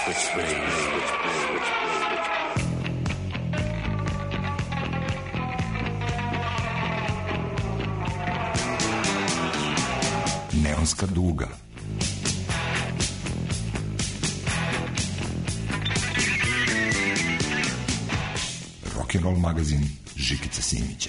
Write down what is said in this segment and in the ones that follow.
Neonska duga. Rock'n'roll magazin Žikice Simića.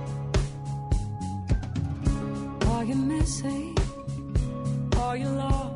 Are you missing? Are you lost?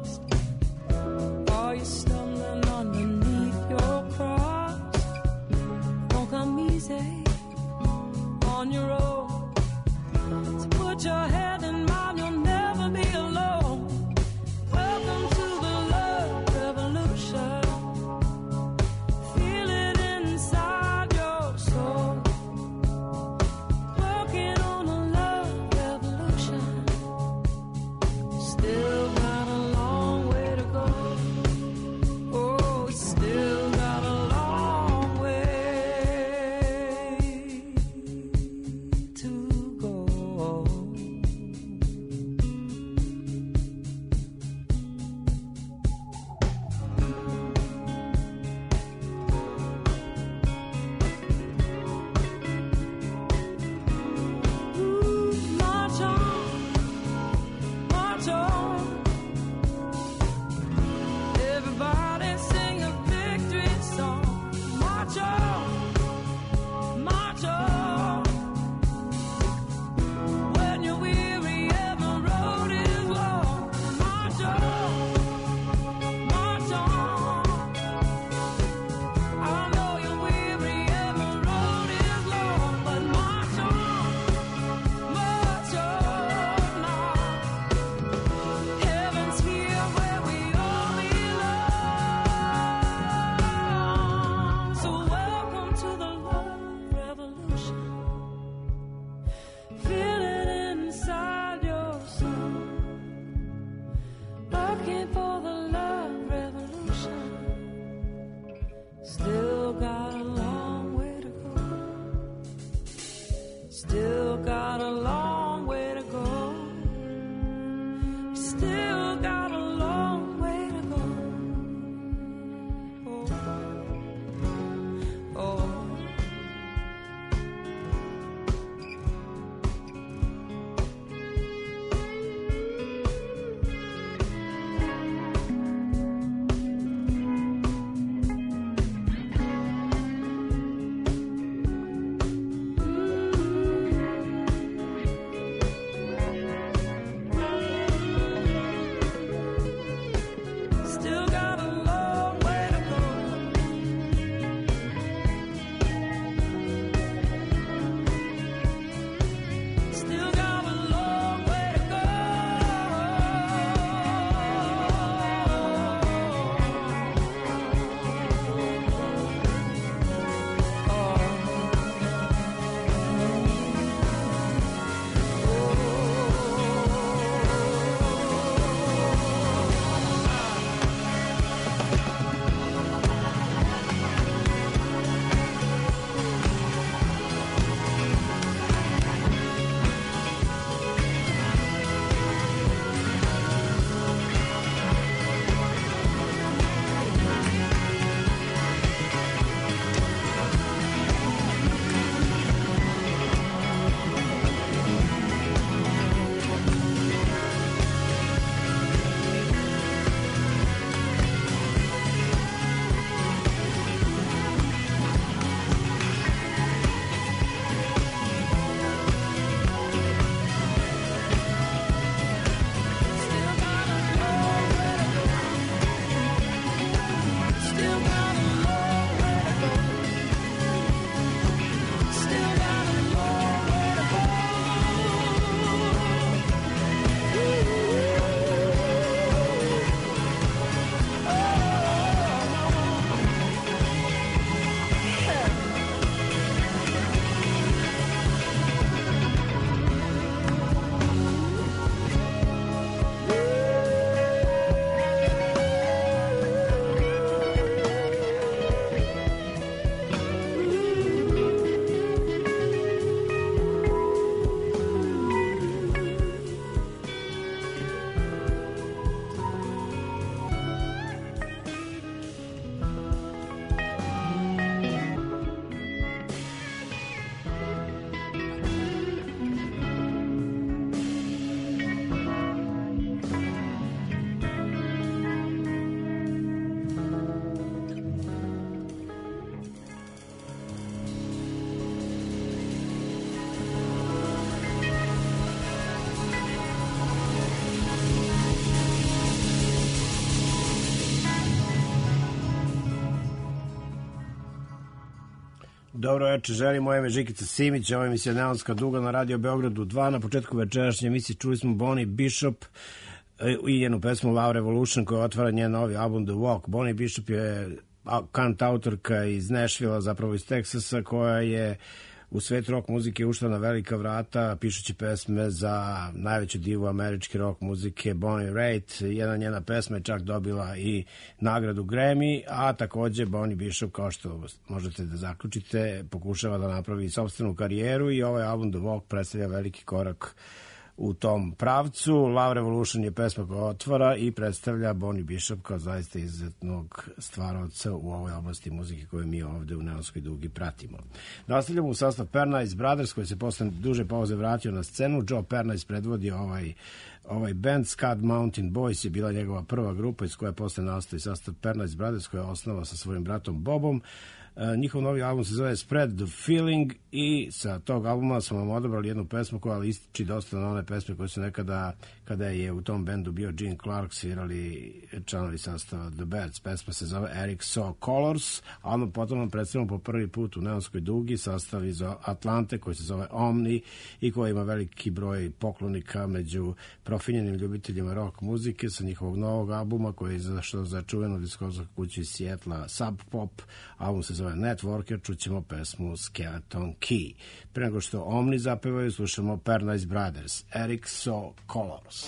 Dobro večer, želim, moje ime Žikica Simić, ovo je emisija Neonska duga na Radio Beogradu 2. Na početku večerašnje emisije čuli smo Bonnie Bishop i jednu pesmu Love Revolution koja otvara njen novi album The Walk. Bonnie Bishop je kantautorka iz Nashvilla, zapravo iz Teksasa, koja je u svet rock muzike ušla na velika vrata pišući pesme za najveću divu američke rock muzike Bonnie Raitt. Jedna njena pesma je čak dobila i nagradu Grammy, a takođe Bonnie Bishop, kao što možete da zaključite, pokušava da napravi sopstvenu karijeru i ovaj album The Walk predstavlja veliki korak u tom pravcu. Love Revolution je pesma koja otvara i predstavlja Bonnie Bishop kao zaista izuzetnog stvaraoca u ovoj oblasti muzike koju mi ovde u Neonskoj dugi pratimo. Nastavljamo u sastav Pernice Brothers koji se posle duže pauze vratio na scenu. Joe Pernice predvodio ovaj band. Scud Mountain Boys je bila njegova prva grupa iz koje posle nastao i sastav Pernice Brothers koja je osnovao sa svojim bratom Bobom. Njihov novi album se zove Spread the Feeling i sa tog albuma smo vam odabrali jednu pesmu koja liči dosta na one pesme koje su nekada, kada je u tom bendu bio Gene Clark, svirali članovi sastava The Bats. Pesma se zove Eric Saw Colors, a onda potom vam predstavimo po prvi put u Neonskoj dugi sastav iz Atlante koji se zove Omni i koji ima veliki broj poklonika među profinjenim ljubiteljima rock muzike sa njihovog novog albuma koji je izašao za čuvenu diskografsku kuću iz Sijetla Sub Pop. Album se zove Networker, čućemo pesmu Skeleton Key. Pre nego što Omni zapevaju, slušamo Pernice Brothers, Eric Saw Colors.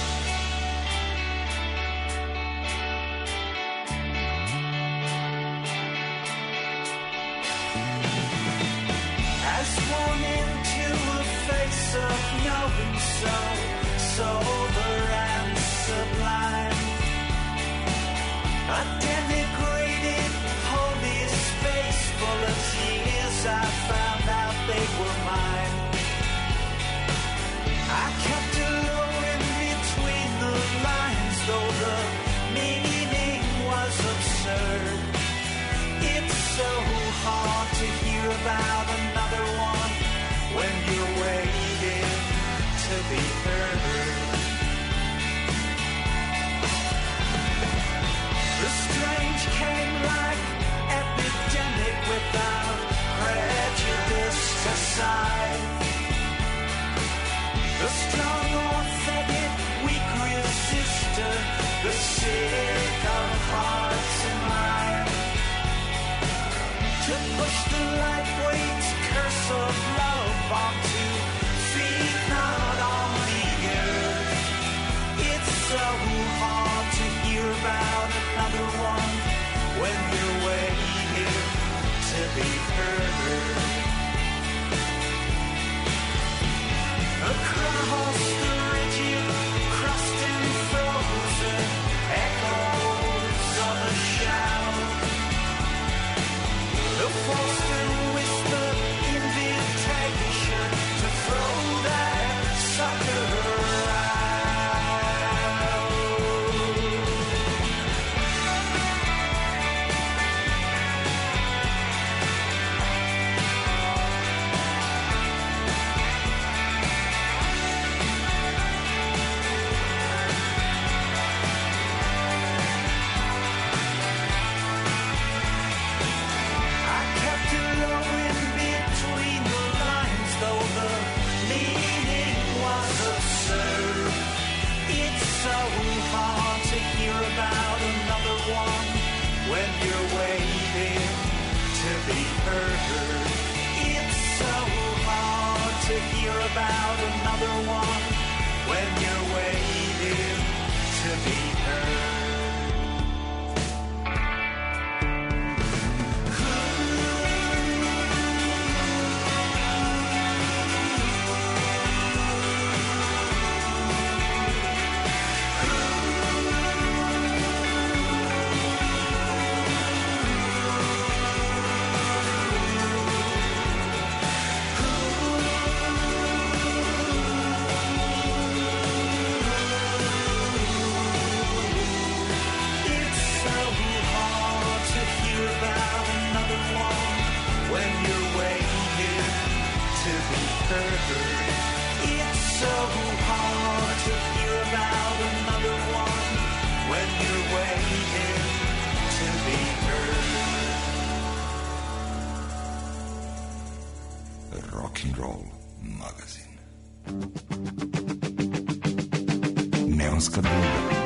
As one into a face of knowing so sober and sublime, a denigrated holy space full of tears, I found out they were mine. I kept alone between the lines, though the meaning was absurd. It's so hard to hear about another one when you're waiting to be heard. The strange came like epidemic without prejudice aside. The strong or fed it, weak resistor, the sick of hearts and minds. To push the lightweight curse of love onto feet not on the earth. It's so hard to hear about another one when you're waiting to be heard. Across the rigid, crust and frozen echoes of a shout, the forced and whispered invitation to throw that sucker about another one when you're waiting to be heard. Rock'n'Roll magazin. Neonska duga.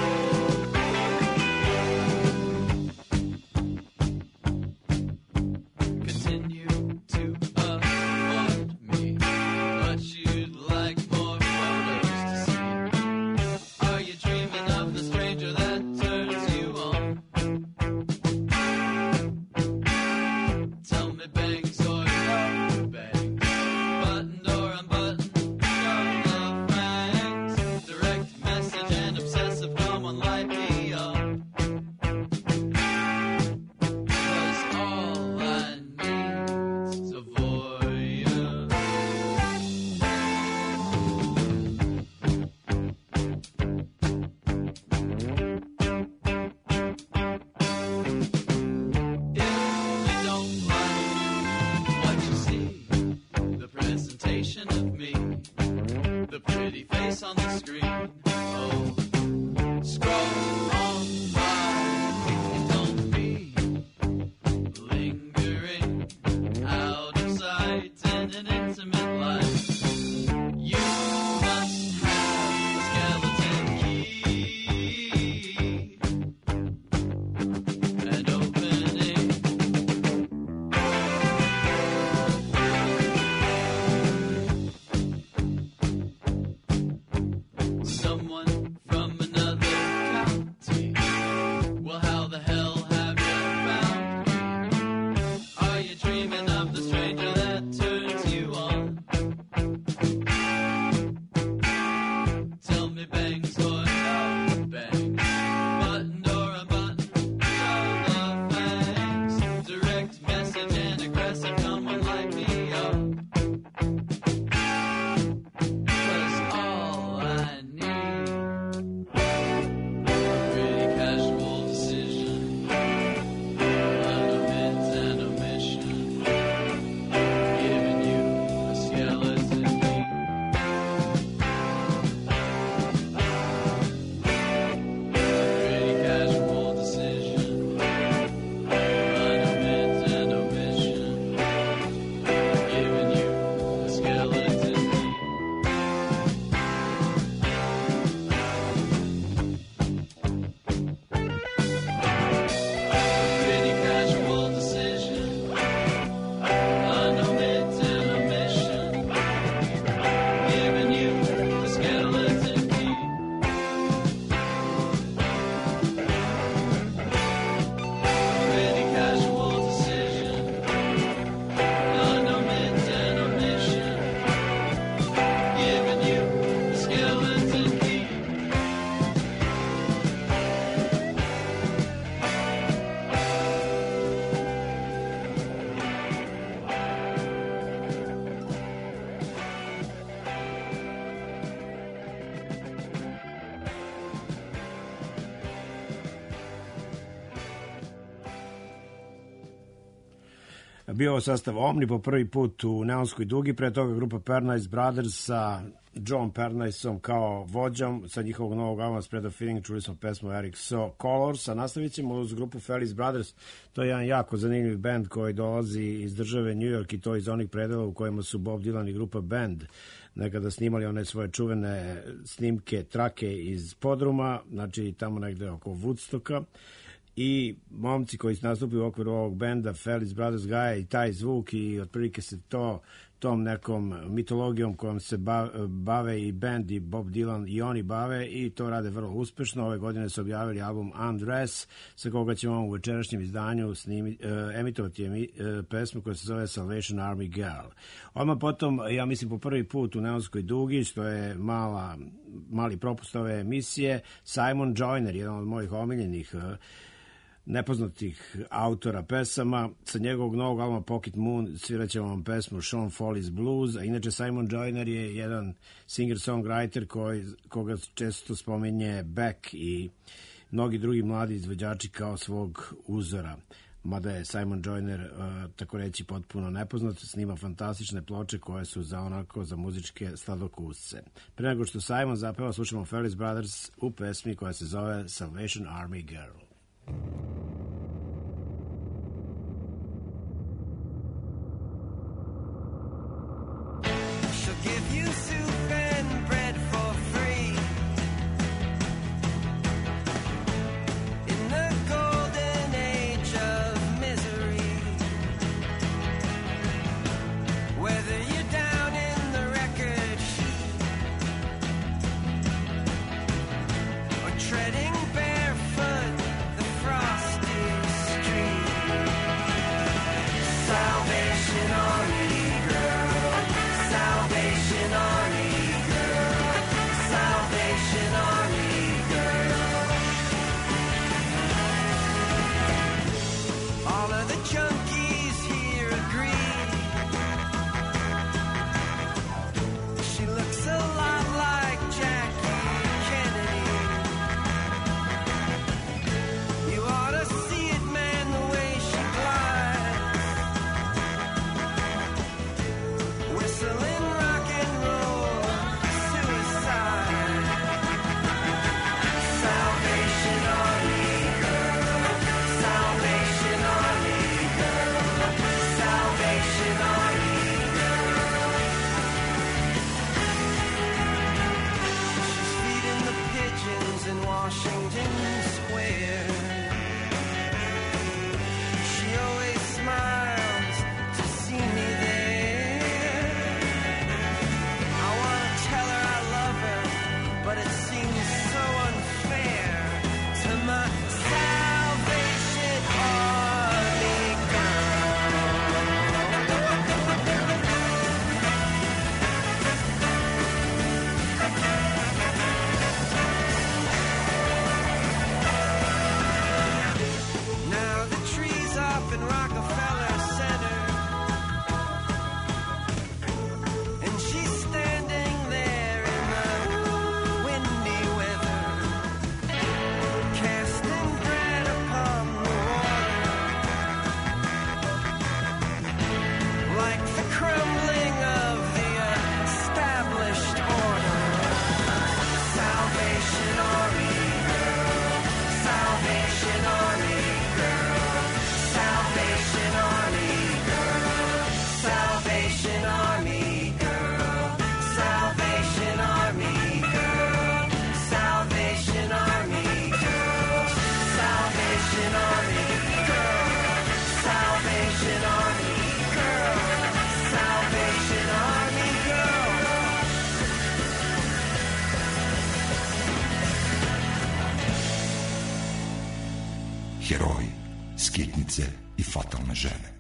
Bio ovo sastav Omni po prvi put u Neonskoj dugi, pre toga grupa Pernice Brothers sa John Perniceom kao vođom, sa njihovog novog albuma Spread of Feeling čuli smo pesmu Eric So Colors, a nastavit ćemo uz grupu Felice Brothers. To je jedan jako zanimljiv band koji dolazi iz države New York i to iz onih predela u kojima su Bob Dylan i grupa Band nekada snimali one svoje čuvene snimke, trake iz podruma, znači tamo negde oko Woodstocka. I momci koji nastupuju u okviru ovog benda Felice Brothers gaje i taj zvuk i otprilike se tom nekom mitologijom kojom se bave i band i Bob Dylan i oni bave i to rade vrlo uspešno. Ove godine su objavili album Undress, sa koga ćemo u večerašnjem izdanju emitovati pesmu koja se zove Salvation Army Girl. Odmah potom, ja mislim po prvi put u Neonskoj dugi, što je mali propust ove emisije, Simon Joyner, jedan od mojih omiljenih nepoznatih autora pesama. Sa njegovog novog albuma Pocket Moon svirat ćemo vam pesmu Sean Foley's Blues, a inače Simon Joyner je jedan singer-songwriter koga često spominje Beck i mnogi drugi mladi izvođači kao svog uzora. Mada je Simon Joyner, tako reći, potpuno nepoznat, snima fantastične ploče koje su za muzičke sladokusce. Pre nego što Simon zapeva, slušamo Felice Brothers u pesmi koja se zove Salvation Army Girl. heroji, skitnice i fatalne žene.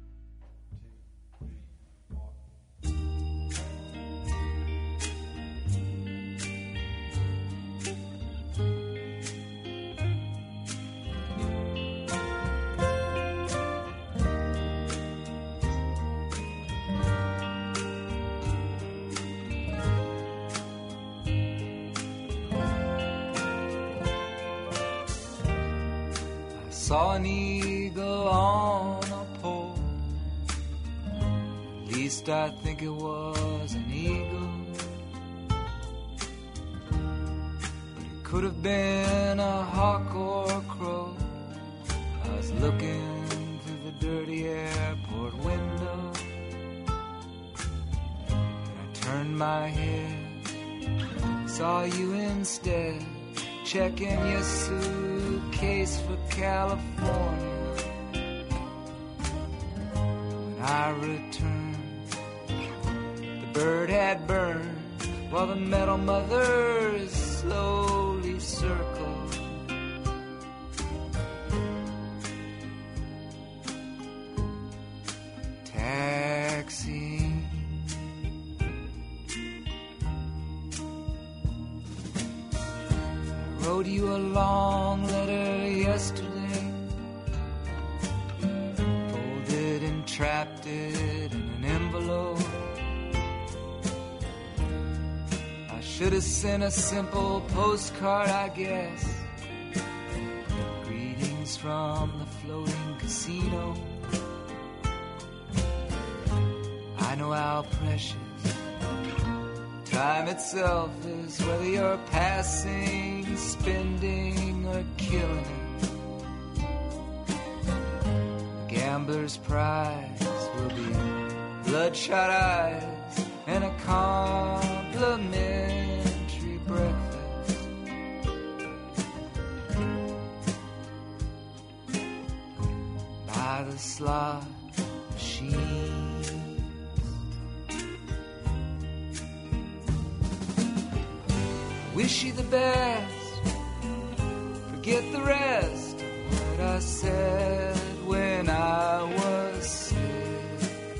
Saw an eagle on a pole. At least I think it was an eagle. But it could have been a hawk or a crow. I was looking through the dirty airport window. And I turned my head, saw you instead, checking your suitcase for California. When I returned, the bird had burned while the metal mothers slowly circled. Taxi. Wrote you a long letter yesterday, folded and trapped it in an envelope. I should have sent a simple postcard, I guess. Greetings from the floating casino. I know how precious time itself is, whether you're passing, spending, or killing it. The gambler's prize will be bloodshot eyes and a complimentary breakfast. By the slot machine. Wish you the best, forget the rest of what I said when I was sick.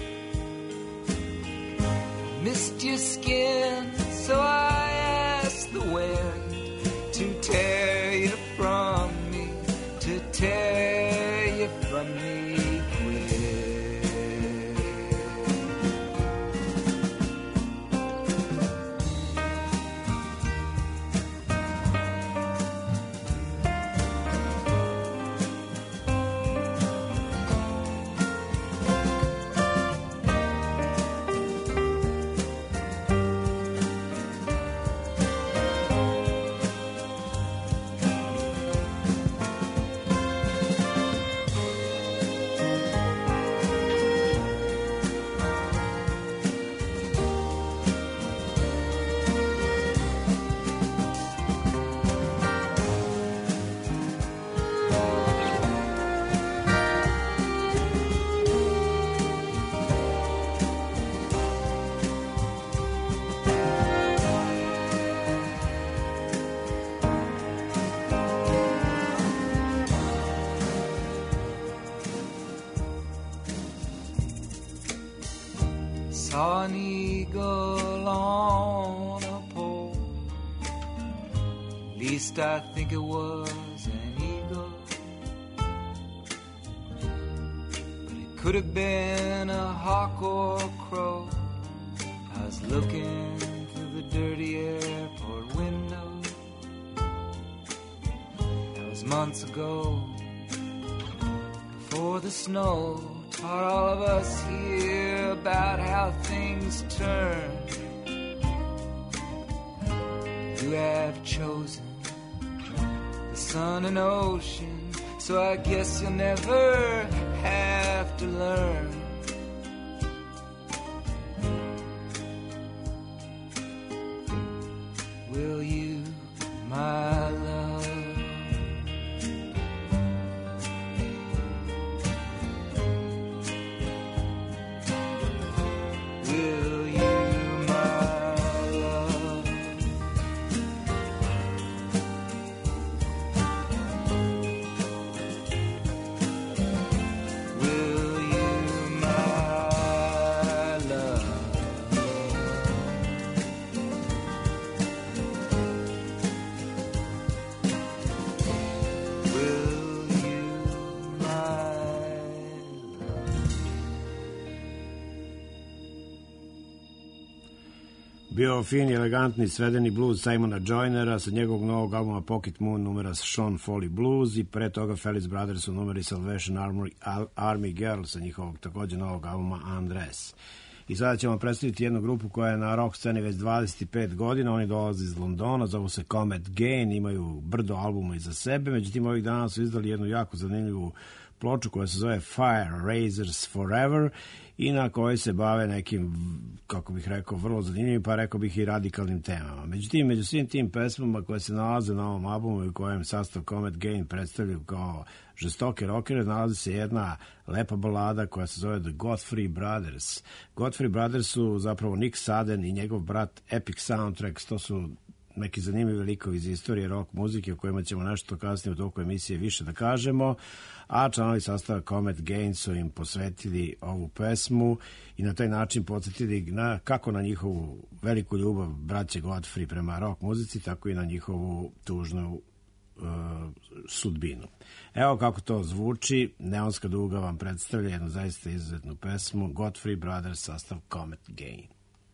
Missed your skin, so I asked the wind to tear you from me, to tear you from me quick. Saw an eagle on a pole. At least I think it was an eagle. But it could have been a hawk or a crow. I was looking through the dirty airport window. That was months ago, before the snow taught all of us here about how things turn. You have chosen the sun and ocean, so I guess you'll never have to learn. Will you, my love? Will you, my love? Bio fin i elegantni svedeni blues Simona Joynera sa njegovog novog albuma Pocket Moon numera Sean Foley Blues i pre toga Felix Brothers u numeri Salvation Army Girl sa njihovog takođe novog albuma Undress. I sada ćemo predstaviti jednu grupu koja je na rock sceni već 25 godina. Oni dolaze iz Londona, zovu se Comet Gain, imaju brdo albuma iza sebe. Međutim, ovih dana su izdali jednu jako zanimljivu ploču koja se zove Fire Razors Forever i na kojoj se bave nekim, kako bih rekao, vrlo zanimljivim, pa rekao bih i radikalnim temama. Međutim, među svim tim pesmama koje se nalaze na ovom albumu i u kojem sastav Comet Gain predstavljaju kao žestoke rockere, nalazi se jedna lepa balada koja se zove The Godfrey Brothers. Godfrey Brothers su zapravo Nick Sudden i njegov brat Epic Soundtracks, to su neki zanimljivi likovi iz istorije rock muzike o kojima ćemo nešto kasnije u toku emisije više da kažemo, a članovi sastava Comet Gain su im posvetili ovu pesmu i na taj način podsjetili kako na njihovu veliku ljubav braće Godfrey prema rock muzici, tako i na njihovu tužnu sudbinu. Evo kako to zvuči. Neonska duga vam predstavlja jednu zaista izuzetnu pesmu Godfrey Brothers, sastav Comet Gain.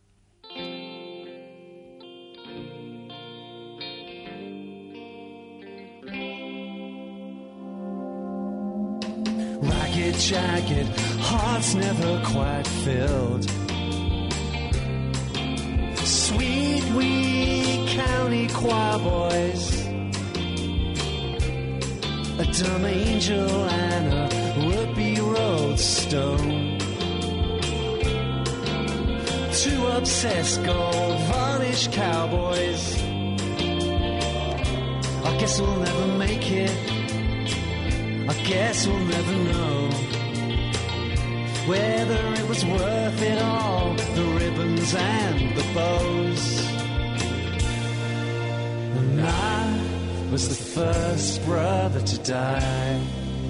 Ragged, jagged, hearts never quite filled. Sweet wee county choir boys, a dumb angel and a would-be roadstone. Two obsessed gold-varnished cowboys. I guess we'll never make it. I guess we'll never know whether it was worth it all, the ribbons and the bows. And I was the first brother to die.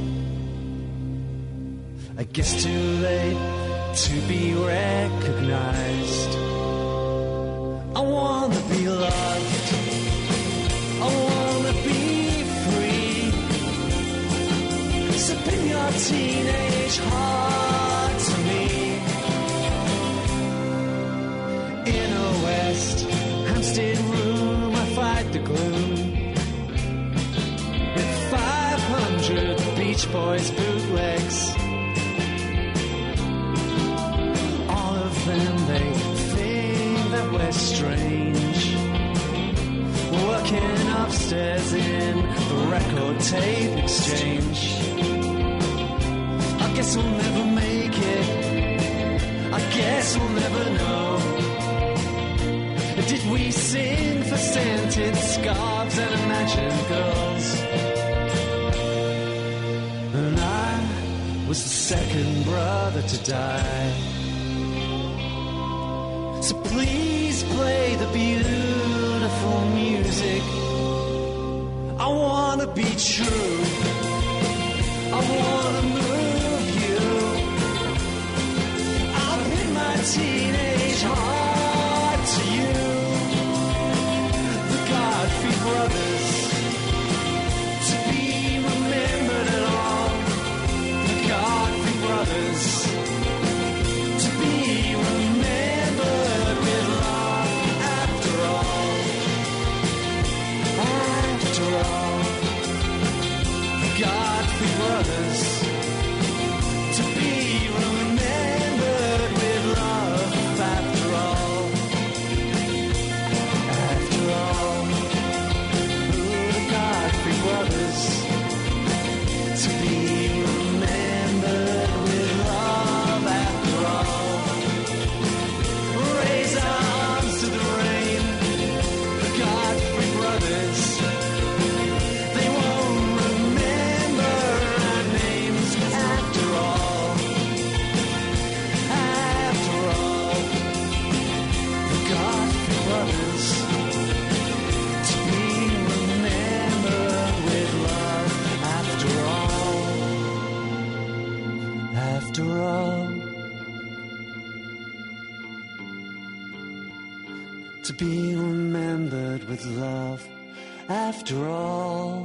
I guess too late to be recognized. I wanna be loved. I wanna be free. Sipping your teenage heart to me. In a West Hampstead room, I fight the gloom with 500 Beach Boys bootlegs. All of them, they think that we're strange, working upstairs in the record tape exchange. I guess we'll never make it. I guess we'll never know. Did we sing for scented scarves and imagined girls? And I was the second brother to die. So please play the beautiful music. I wanna be true. I wanna move you. I'll pin my teenage heart to you. The Godfrey Brothers, to be remembered at all. The Godfrey Brothers, to be remembered with love. After all, after all, the Godfrey Brothers, to be remembered with love. After all, after all, the Godfrey Brothers, to be remembered with love. After all, raise arms to the rain. The Godfrey Brothers, they won't remember our names. After all, after all, the Godfrey Brothers, to be remembered with love. After all, after all, to be remembered with love. After all.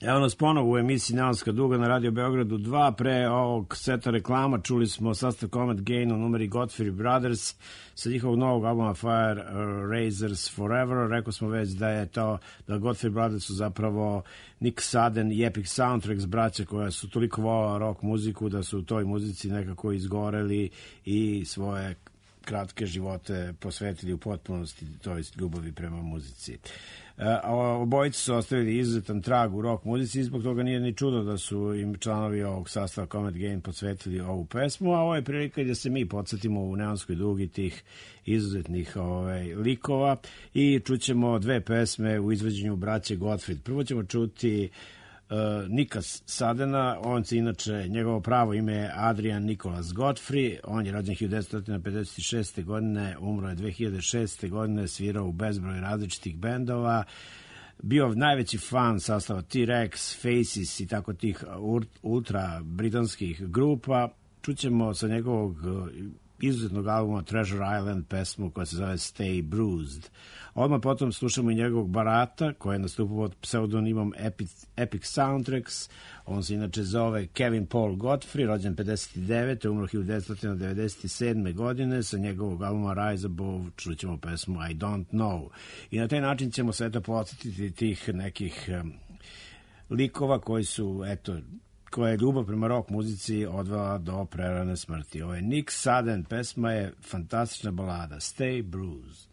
Evo nas ponovo u emisiji Neonska duga na Radio Beogradu 2. Pre ovog seta reklama čuli smo sastav Comet Gain u numeri Godfrey Brothers sa njihovog novog albuma Fire Razors Forever. Rekao smo već da je to, da Godfrey Brothers su zapravo Nick Sudden i Epic Soundtracks, braća koja su toliko volala rock muziku da su u toj muzici nekako izgoreli i svoje kratke živote posvetili u potpunosti toj ljubavi prema muzici. Obojice su ostavili izuzetan trag u rock muzici i zbog toga nije ni čudo da su im članovi ovog sastava Comet Gain posvetili ovu pesmu, a ovo je prilika da se mi podsjetimo u Neonskoj dugi tih izuzetnih likova i čućemo dve pesme u izvođenju braće Gottfried. Prvo ćemo čuti Nika Suddena, on se inače, njegovo pravo ime je Adrian Nicholas Godfrey, on je rođen 1956. godine, umro je 2006. godine, svirao u bezbroj različitih bendova, bio najveći fan sastava T-Rex, Faces i tako tih ultra britanskih grupa. Čućemo sa njegovog izuzetnog albuma Treasure Island pesmu koja se zove Stay Bruised. Odmah potom slušamo i njegovog barata koji je nastupao pod pseudonimom Epic Soundtracks. On se inače zove Kevin Paul Godfrey, rođen 59. umro 1997. godine. Sa njegovog albuma Rise Above čućemo pesmu I Don't Know. I na taj način ćemo sve to podsjetiti tih nekih likova koji su, eto, koja je ljubav prema rock muzici odvela do prerane smrti. Ovo je Nick Sudden, pesma je fantastična balada Stay Bruised.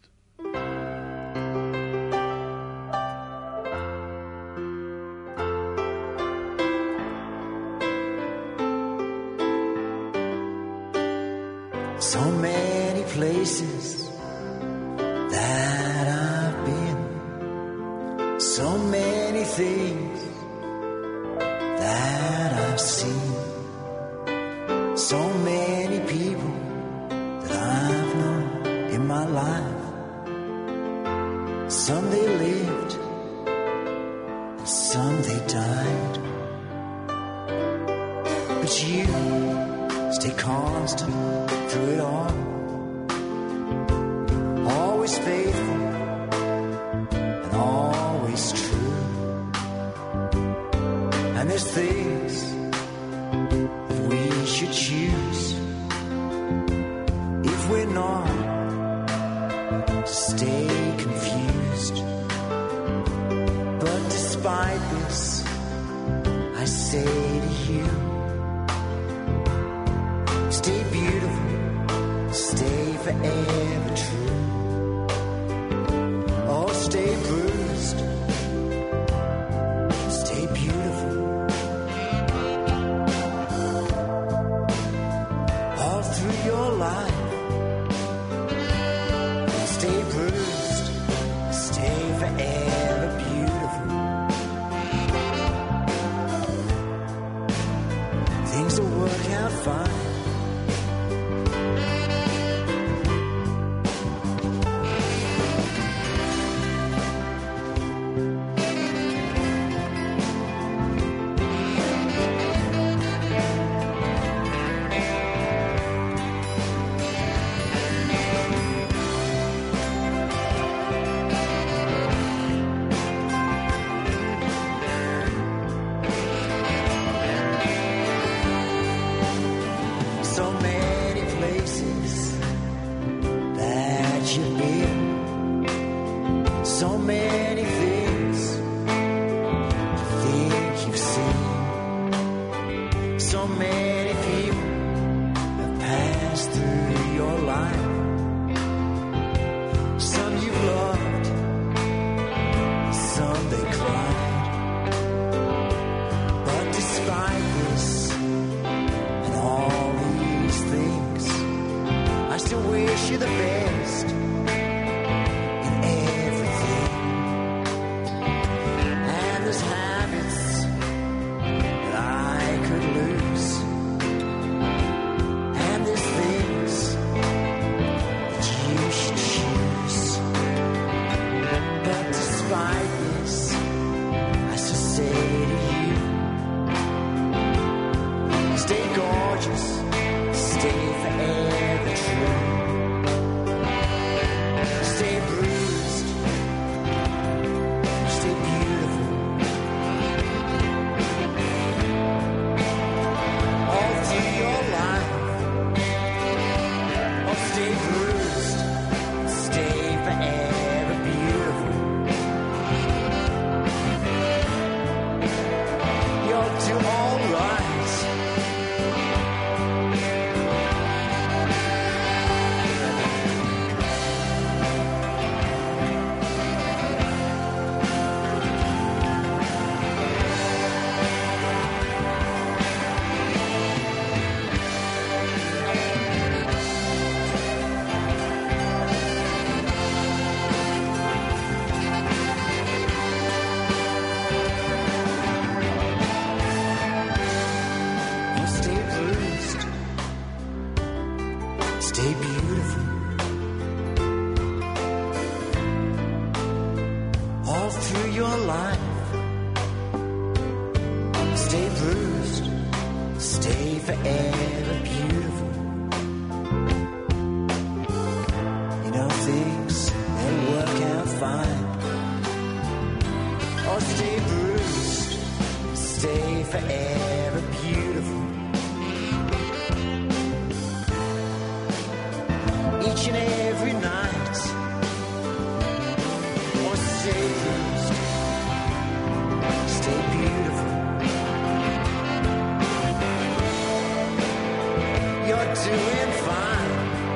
So many places that I've been, so many things that I've seen, so many people that I've known in my life. Some they lived and some they died, but you stay constant through it all, always faithful and always true. And there's things that we should choose if we're not to stay confused. But despite this, I say to you, stay beautiful, stay forever true. Oh, stay bruised, stay beautiful. All through your life, stay bruised, stay forever beautiful. Things will work out fine. forever beautiful. You know things, they'll work out fine. Or stay bruised, stay forever beautiful. Each and every night. Or stay bruised, stay beautiful. You're doing fine.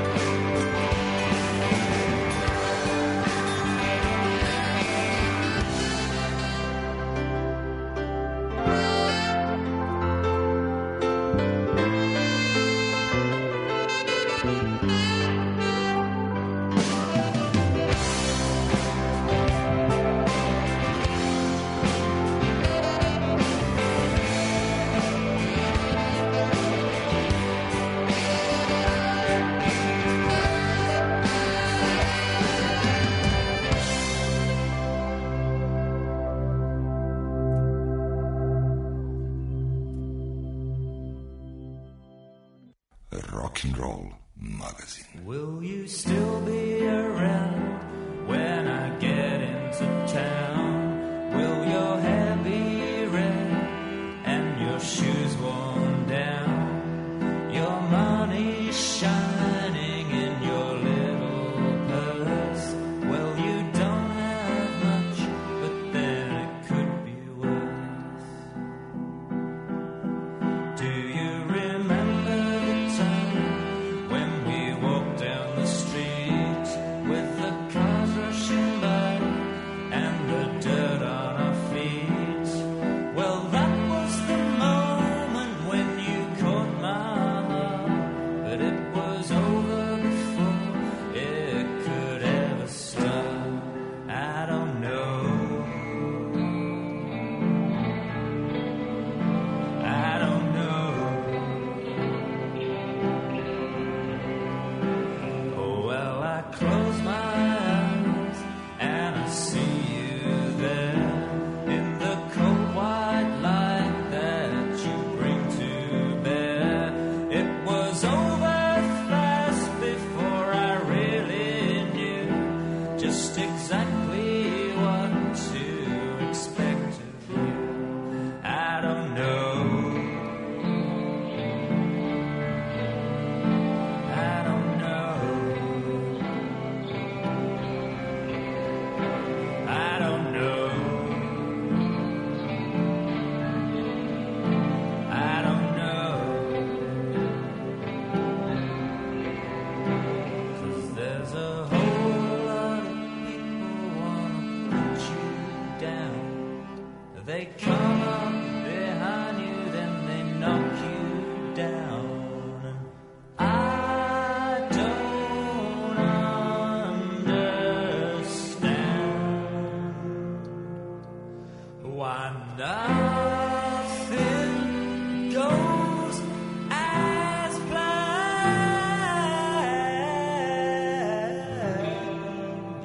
Rock and Roll Magazine. Will you still be around when I get into town? Will your hair be red and your shoes worn down? Your money shining in your little purse. Well, you don't have much, but then it could be worse. Do you remember the time when we walked down the street with the cars rushing by and the dirt on our feet? Well, that was the moment when you caught my heart, but it was over before it could ever start. I don't know. I don't know. Oh, well, I close my eyes and I see you there in the cold white light that you bring to bear. It was over fast before I really knew just exactly what to expect of you. I don't know. I don't know. I don't know. I don't know. 'Cause there's a whole lot of people wanna put you down. They come up behind you, then they knock you down. I don't understand why nothing goes as planned.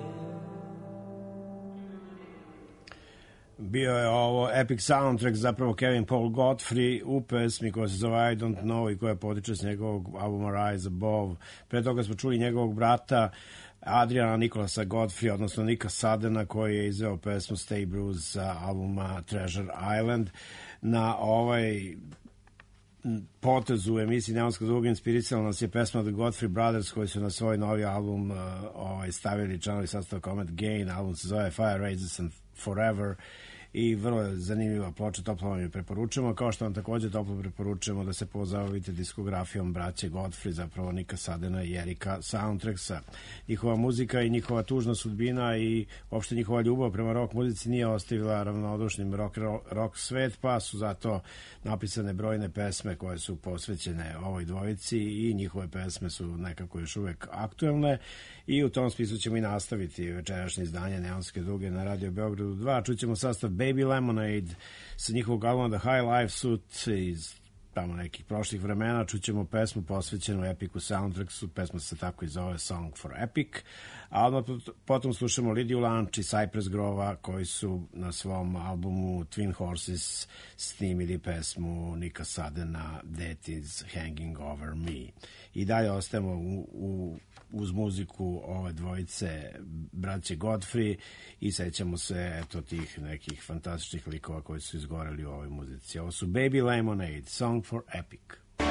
Bio je ovo epic soundtrack, zapravo Kevin Paul Godfrey u pesmi koja se zove I Don't Know i koja potiče s njegovog albuma Rise Above. Pre toga smo čuli njegovog brata Adriana Nikolasa Godfrey, odnosno Nika Sadena, koji je izveo pesmu Stay Bruised sa albuma Treasure Island. Na ovaj potezu u emisiji Neonska duga inspirisala nas je pesma The Godfrey Brothers, koji su na svoj novi album stavili članovi sastava Comet Gain. Album se zove Fire Raises and Forever i vrlo je zanimljiva ploča, toplo vam je preporučujemo, kao što vam također toplo preporučujemo da se pozabavite diskografijom braće Godfrey, zapravo Nika Sadena i Erika Soundtracksa. Njihova muzika i njihova tužna sudbina i uopšte njihova ljubav prema rock muzici nije ostavila ravnodušnim rock svet, pa su zato napisane brojne pesme koje su posvećene ovoj dvojici i njihove pesme su nekako još uvek aktuelne i u tom smislu ćemo i nastaviti večerašnje izdanje Neonske duge na Radio Beogradu 2. Čućemo sastav Baby Lemonade sa njihovog albuma The High Life Suit iz tamo nekih prošlih vremena, čućemo pesmu posvećenu Epicu Soundtracksu, pesma se tako i zove Song for Epic, a odmah potom slušamo Lidiju Lanč i Cypress Grova koji su na svom albumu Twin Horses snimili pesmu Nika Sadena That is Hanging Over Me. I dalje ostajemo uz muziku ove dvojice braće Godfrey i sećamo se tih nekih fantastičnih likova koji su izgoreli u ovoj muzici. Ovo su Baby Lemonade, Song for Epic.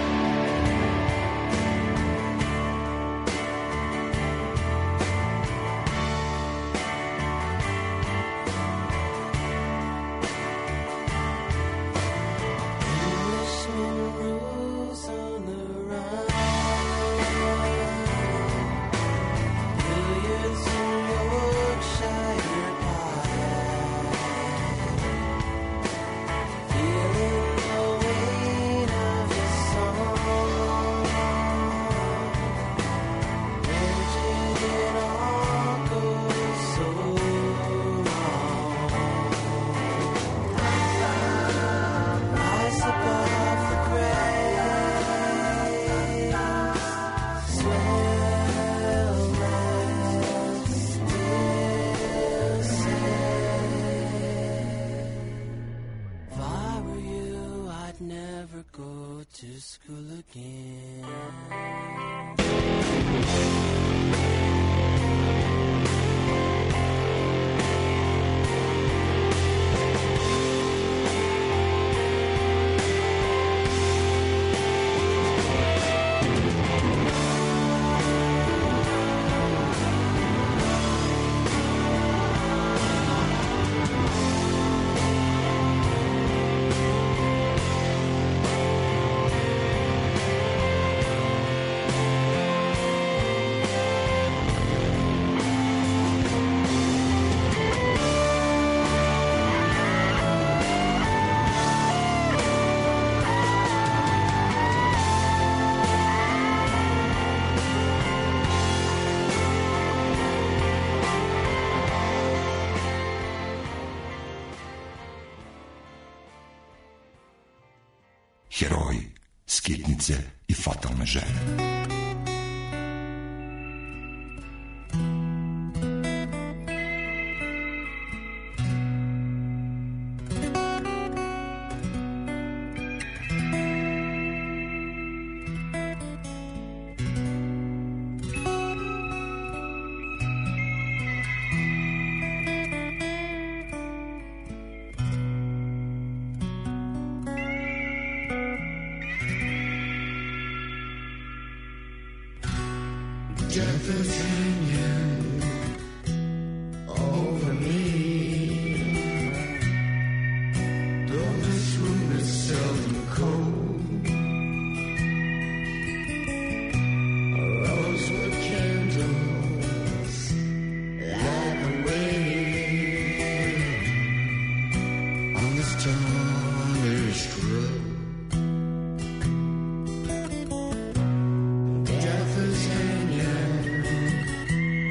Heroji, skitnice i fatalne žene. Death is hanging over me. Though this room is seldom cold, a rosewood candles light the way on this tarnished road. Death is hanging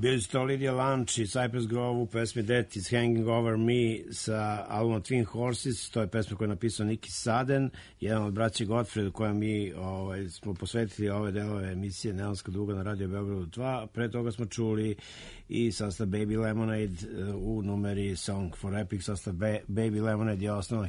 Bili su to Lydia Lunch i Cypress Grove u pesmi That Is Hanging Over Me sa albuma Twin Horses. To je pesma koju je napisao Nicky Sudden, jedan od braća Gottfried, koja mi smo posvetili ove delove emisije Neonska duga na Radio Beogradu 2. Pre toga smo čuli i sastav Baby Lemonade u numeri Song for Epic. Sastav Baby Lemonade je osnovan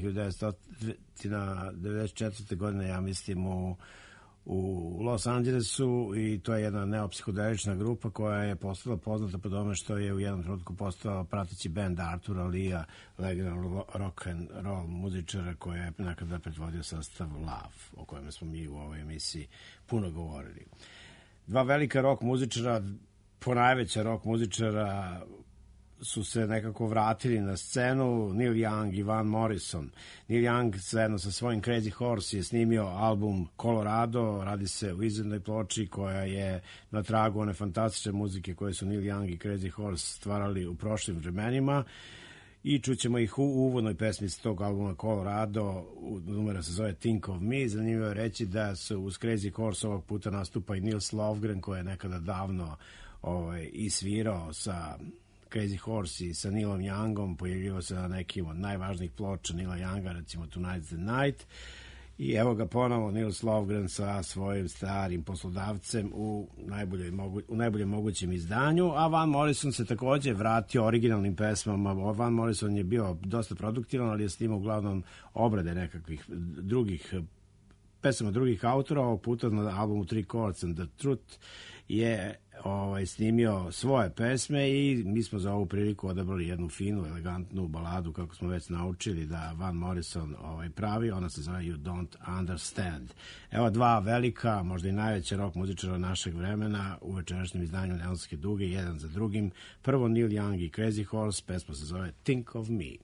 1994. godine, ja mislim, u Los Angelesu, i to je jedna neopsihodelična grupa koja je postala poznata po tome što je u jednom trenutku postala prateći bend Artura Lee-a, legendarnog rock and roll muzičara koja je nekada predvodio sastav Love, o kojem smo mi u ovoj emisiji puno govorili. Dva velika rock muzičara, ponajveća rock muzičara, su se nekako vratili na scenu, Neil Young i Van Morrison. Neil Young zajedno sa svojim Crazy Horse je snimio album Colorado, radi se o izvednoj ploči koja je na tragu one fantastične muzike koje su Neil Young i Crazy Horse stvarali u prošlim vremenima, i čućemo ih u uvodnoj pesmi s tog albuma Colorado, numera se zove Think of Me. Zanimljivo je reći da su uz Crazy Horse ovog puta nastupa i Nils Lofgren, koji je nekada davno i svirao sa Crazy Horse i sa Neilom Youngom, pojavljivao se na nekim od najvažnijih ploča Neila Younga, recimo Tonight's the Night, i evo ga ponovo Nils Lofgren sa svojim starim poslodavcem u najboljem mogućem izdanju, a Van Morrison se takođe vratio originalnim pesmama. Van Morrison je bio dosta produktivan, ali je snimao uglavnom obrade nekakvih drugih pesama drugih autora. Ovog puta na albumu Three Chords and the Truth je snimio svoje pesme, i mi smo za ovu priliku odabrali jednu finu, elegantnu baladu, kako smo već naučili da Van Morrison pravi. Ona se zove You Don't Understand. Evo dva velika, možda i najveća rock muzičara našeg vremena u večerašnjem izdanju Neonske duge, jedan za drugim. Prvo Neil Young i Crazy Horse, pesma se zove Think of Me.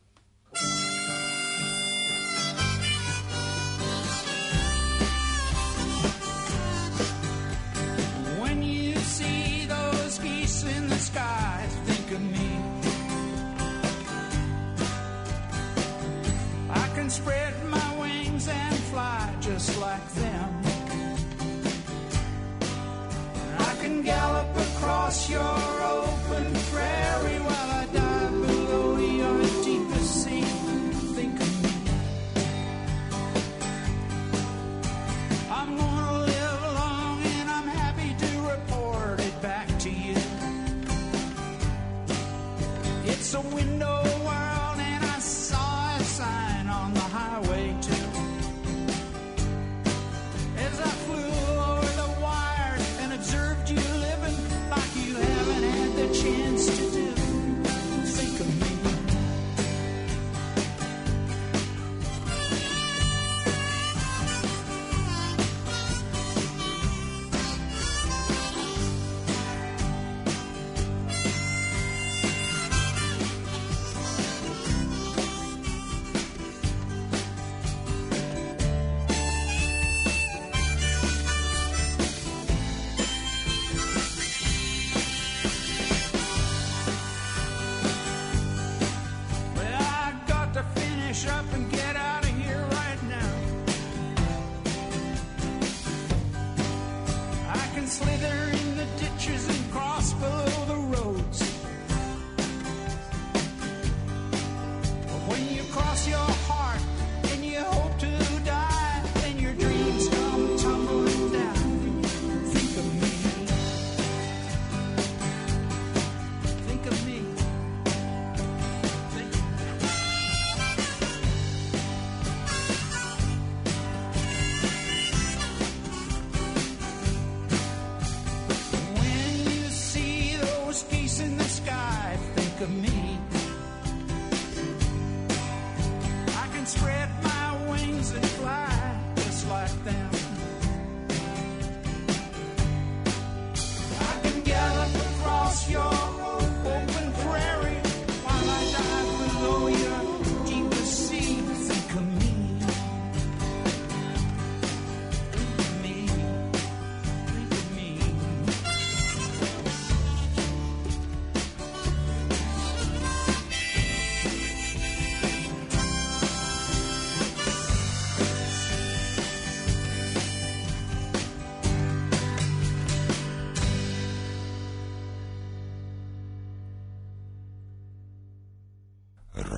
Sky, think of me. I can spread my wings and fly just like them. I can gallop across your open prairie while I dive below your deepest sea. Think of me. I'm gonna live long and I'm happy to report it back to you. It's a window world, and I saw a sign on the highway too. As I flew over the wires and observed you living like you haven't had the chance to do. Think of me. Up and get out of here right now. I can slither in the ditches and cross below the roads. But when you cross your heart and you hope to die, then your dreams come tumbling down. Think of me. Think of me. Think of me. I can spread my wings and fly just like them. I can gallop across your open prairie while I dive below your deepest sea. Think of me. Think of me. Think of me.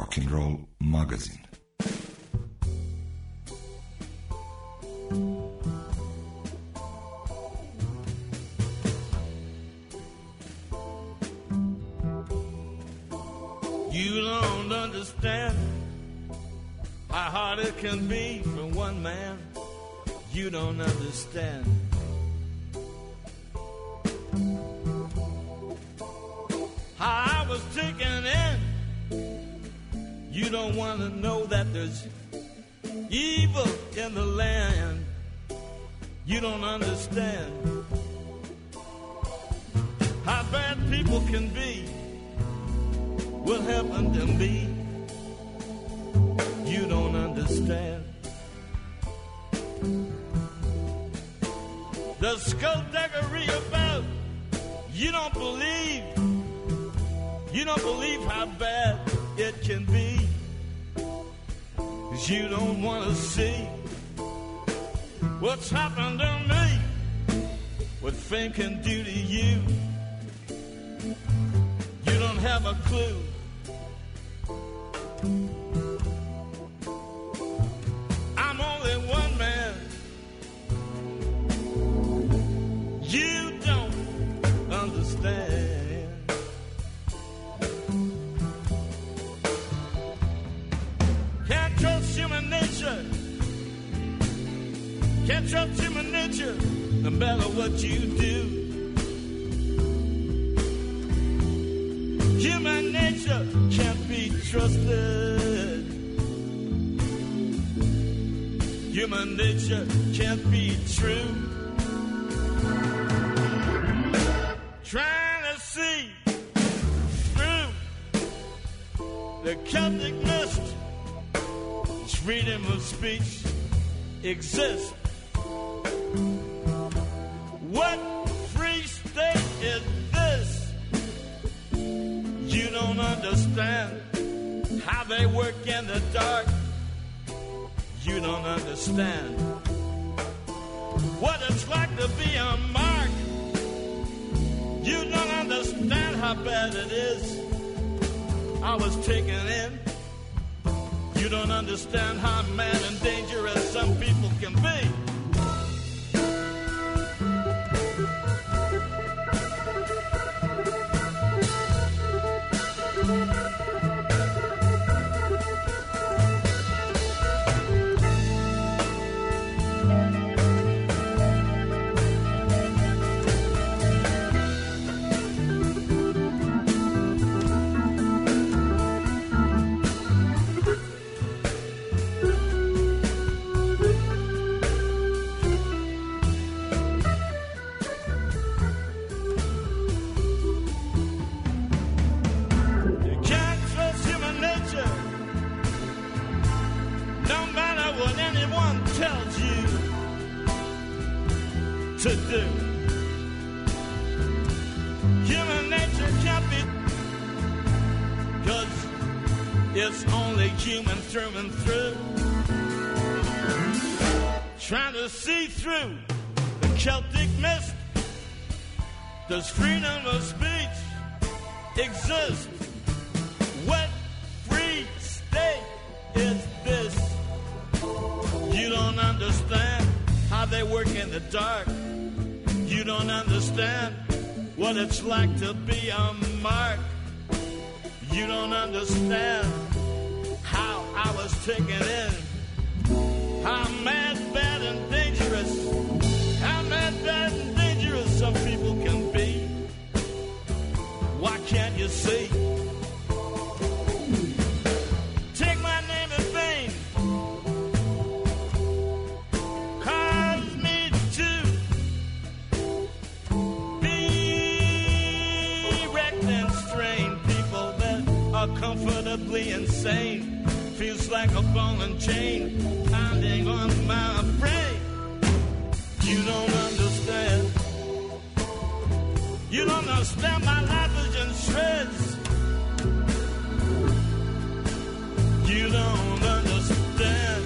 Rock'n'Roll magazin. You don't understand how hard it can be for one man. You don't understand. How I was taken in. You don't want to know that there's evil in the land. You don't understand how bad people can be. What happened to me? You don't understand. The skullduggery about you don't believe. You don't believe how bad it can be. 'Cause you don't want to see what's happened to me, what fame can do to you. You don't have a clue. I'm only one man. You don't understand. Can't trust human nature. Can't trust human nature, no matter what you do. Human nature can't be trusted. Human nature can't be true. Trying to see through the Celtic mist. This freedom of speech exists. What free state is this? You don't understand how they work in the dark. You don't understand what it's like to be a mark. You don't understand how bad it is. I was taken in. You don't understand how mad and dangerous some people can be. To do. Human nature can't be, 'cause it's only human through and through. Trying to see through the Celtic mist. Does freedom of speech exist? What free state is this? You don't understand how they work in the dark. You don't understand what it's like to be a mark. You don't understand how I was taken in. How mad, bad, and dangerous. How mad, bad, and dangerous some people can be. Why can't you see? Take my name in vain. Cause me to be wrecked and strained. People that are comfortably insane. Feels like a ball and chain pounding on my brain. You don't understand. You don't understand my life is in shreds. You don't understand.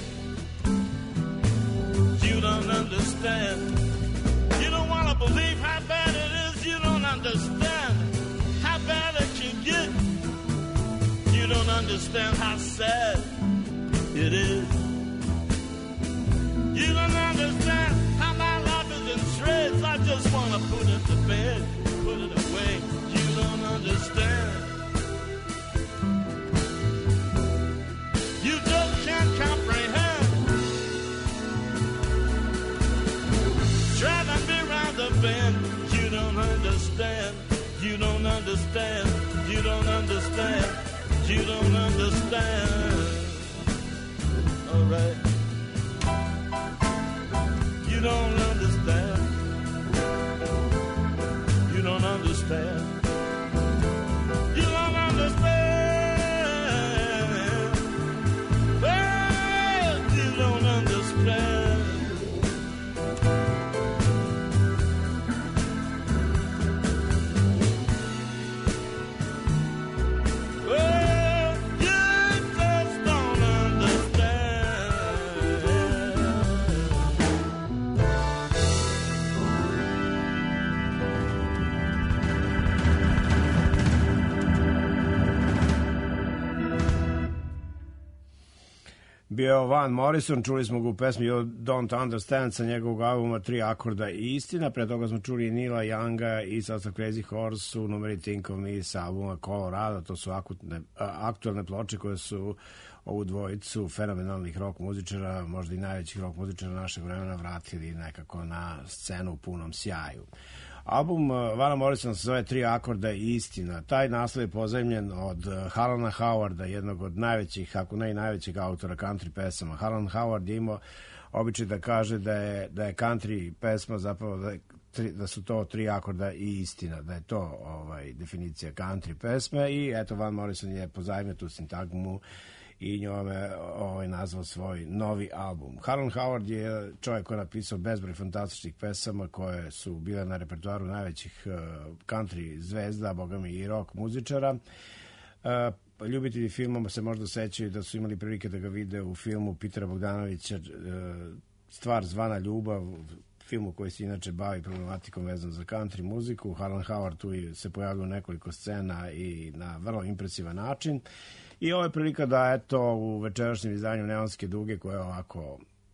You don't understand. You don't want to believe how bad it is. You don't understand how bad it can get. You don't understand. understand how sad it is. You don't understand how my life is in shreds. I just want to put it to bed, put it away. You don't understand. You just can't comprehend. Driving me round the bend. You don't understand. You don't understand. You don't understand. You don't understand. All right. You don't understand. You don't understand. You don't understand. Well, you don't understand. Well, you just don't understand. Bio Van Morrison, čuli smo ga u pesmi You Don't Understand sa njegovog albuma Tri akorda i istina. Pre toga smo čuli Nila Younga i Sons of Crazy Horse u numeri Think of Me sa albuma Colorado. To su aktualne ploče koje su ovu dvojicu fenomenalnih rock muzičara, možda i najvećih rock muzičara našeg vremena, vratili nekako na scenu u punom sjaju. Album Vana Morrisona se zove Tri akorda i istina. Taj naslov je pozajmljen od Halana Howarda, jednog od najvećih, ako ne i najvećeg autora country pesama. Halan Howard je imao običaj da kaže da je country pesma zapravo da su to tri akorda i istina, da je to definicija country pesme i eto Van Morrison je pozajmio tu sintagmu i njome nazvao svoj novi album. Halan Howard je čovjek koji je napisao bezbroj fantastičnih pesama koje su bile na repertoaru najvećih country zvezda, bogami i rock muzičara. Ljubitelji filmova se možda sećaju da su imali prilike da ga vide u filmu Pitera Bogdanovića Stvar zvana ljubav, filmu koji se inače bavi problematikom vezan za country muziku. Halan Howard tu se pojavio u nekoliko scena i na vrlo impresivan način. I ovo je prilika da, eto, u večerašnjem izdanju Neonske duge, koje je ovako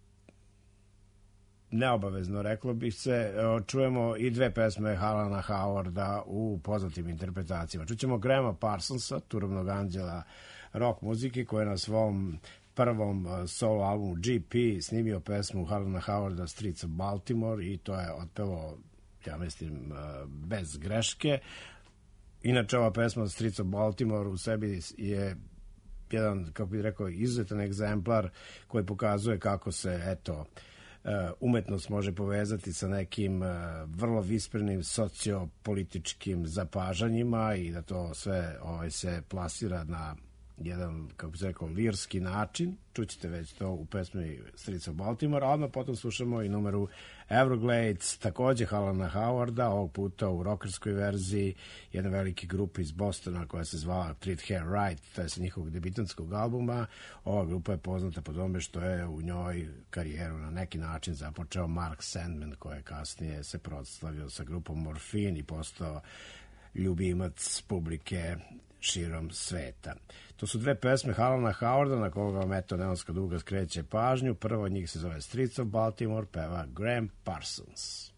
neobavezno, reklo bih se, čujemo i dve pesme Halana Howarda u poznatim interpretacijama. Čućemo Grahama Parsonsa, turobnog anđela rock muzike, koji je na svom prvom solo albumu GP snimio pesmu Halana Howarda Streets of Baltimore i to je otpevao, ja mislim, bez greške. Inače, ova pesma Streets of Baltimore u sebi je jedan, kako bih rekao, izuzetan egzemplar koji pokazuje kako se, eto, umetnost može povezati sa nekim vrlo visprenim sociopolitičkim zapažanjima i da to sve se plasira na jedan, kako bih rekao, lirski način. Čućete već to u pesmi Streets of Baltimore, a odmah potom slušamo i numeru Everglades, takođe Halana Howarda, ovog puta u rockerskoj verziji jedne velike grupe iz Bostona koja se zvala Treat Her Right, to je sa njihovog debitanskog albuma. Ova grupa je poznata po tome što je u njoj karijeru na neki način započeo Mark Sandman, koji je kasnije se proslavio sa grupom Morphine i postao ljubimac publike širom sveta. To su dve pesme Halana Howarda na koga vam eto Neonska duga skreće pažnju. Prvo od njih se zove Streets of Baltimore, peva Graham Parsons.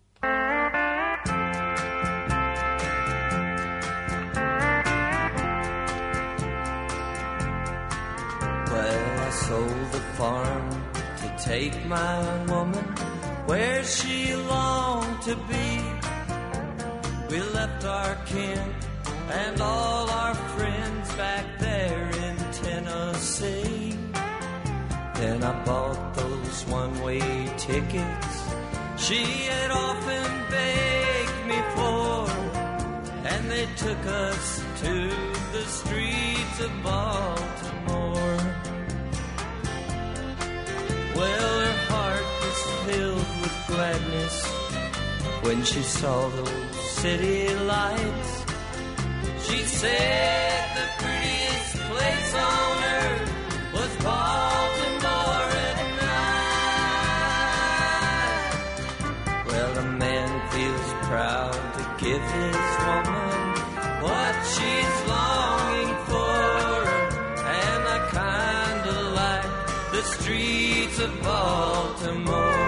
Well, I sold the farm to take my woman where she longed to be. We left our kin and all our friends back there in Tennessee. Then I bought those one-way tickets she had often begged me for, and they took us to the streets of Baltimore. Well, her heart was filled with gladness when she saw those city lights. She said the prettiest place on earth was Baltimore at night. Well, a man feels proud to give his woman what she's longing for, streets of Baltimore.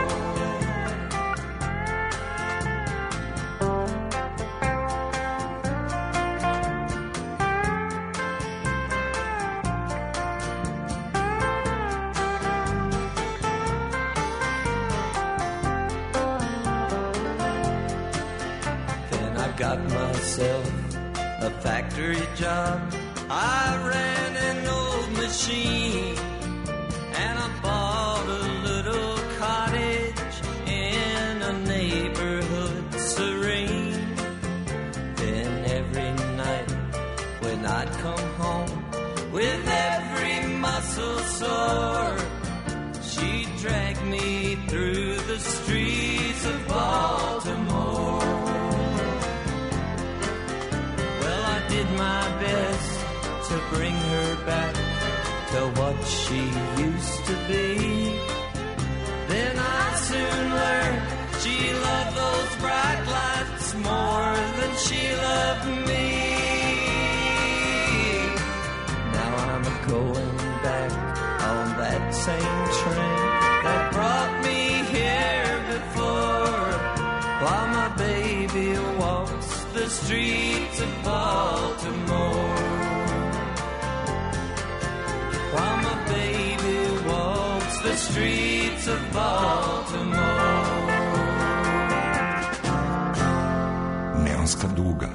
Got myself a factory job. I ran an old machine, and I bought a little cottage in a neighborhood serene. Then every night when I'd come home with every muscle sore, she'd drag me through the streets of Baltimore. Did my best to bring her back to what she used to be. Then I soon learned she loved those bright lights more than she loved me. Now I'm going back on that same train that brought me here before, while my baby walks the streets of Baltimore. While my baby walks the streets of Baltimore. Neonska duga.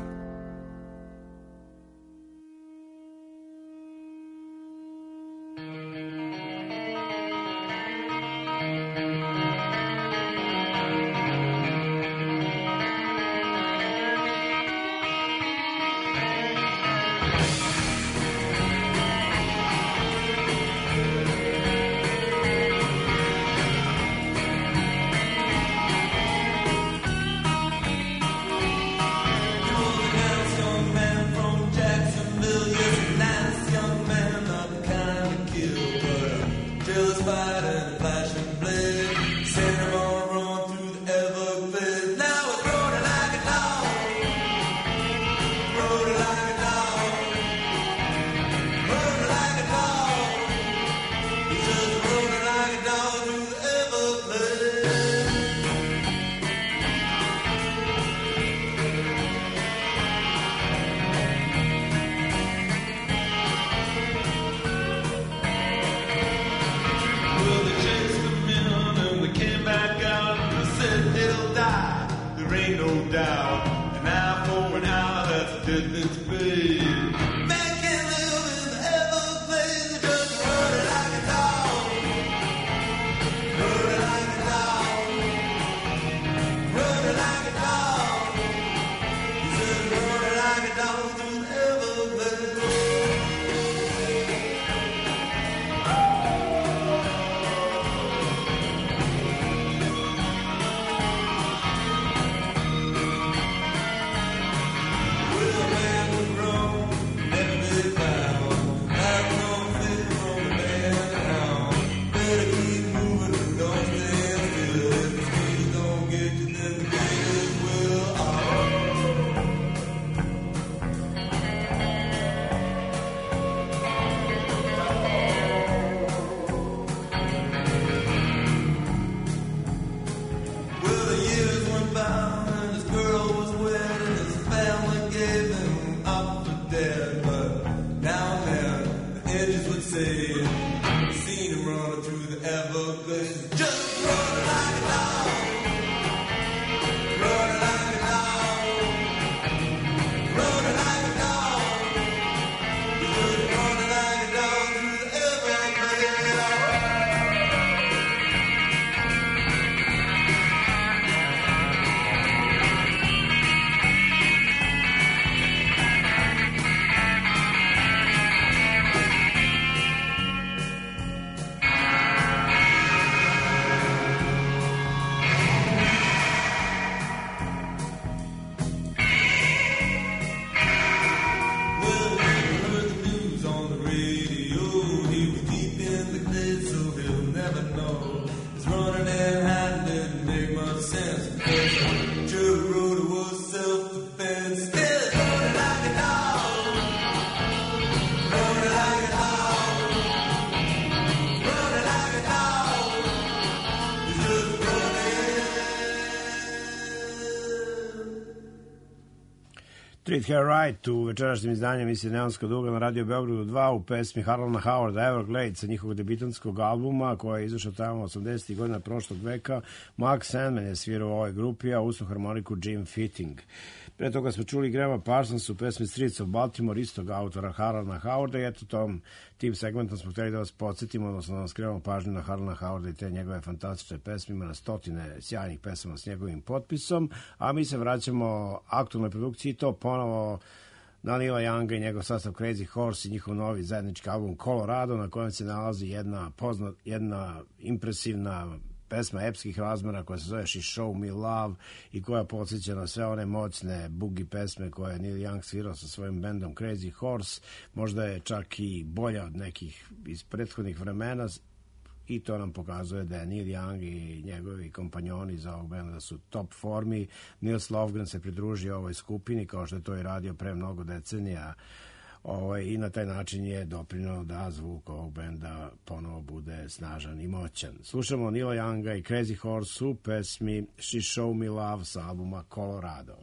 Treat Her Right u večerašnjem izdanju emisije Neonska duga na Radio Beogradu 2 u pesmi Harlana Howarda Everglades sa njihovog debitanskog albuma koja je izašao tamo 80. godina prošlog veka. Mark Sandman je svirao u ovoj grupi, a usnu harmoniku Jim Fitting. Pre toga smo čuli Grahama Parsonsa u pesmi Streets of Baltimore, istog autora Harlana Howarda, i eto tim segmentom smo htjeli da vas podsjetimo, odnosno da vam skrenemo pažnju na Harlana Howarda i te njegove fantastične pesme, ima na stotine sjajnih pesama s njegovim potpisom, a mi se vraćamo aktualnoj produkciji i to ponovo na Neila Younga i njegov sastav Crazy Horse i njihov novi zajednički album Colorado, na kojem se nalazi jedna impresivna pesma epskih razmera koja se zove She Show Me Love i koja podsjeća na sve one moćne boogie pesme koje je Neil Young svirao sa svojim bendom Crazy Horse. Možda je čak i bolja od nekih iz prethodnih vremena i to nam pokazuje da je Neil Young i njegovi kompanjoni za ovog benda da su top formi. Nils Lofgren se pridružio ovoj skupini kao što je to i radio pre mnogo decenija. I na taj način je doprineo da zvuk ovog benda ponovo bude snažan i moćan. Slušamo Neila Younga i Crazy Horse u pesmi She Show Me Love sa albuma Colorado.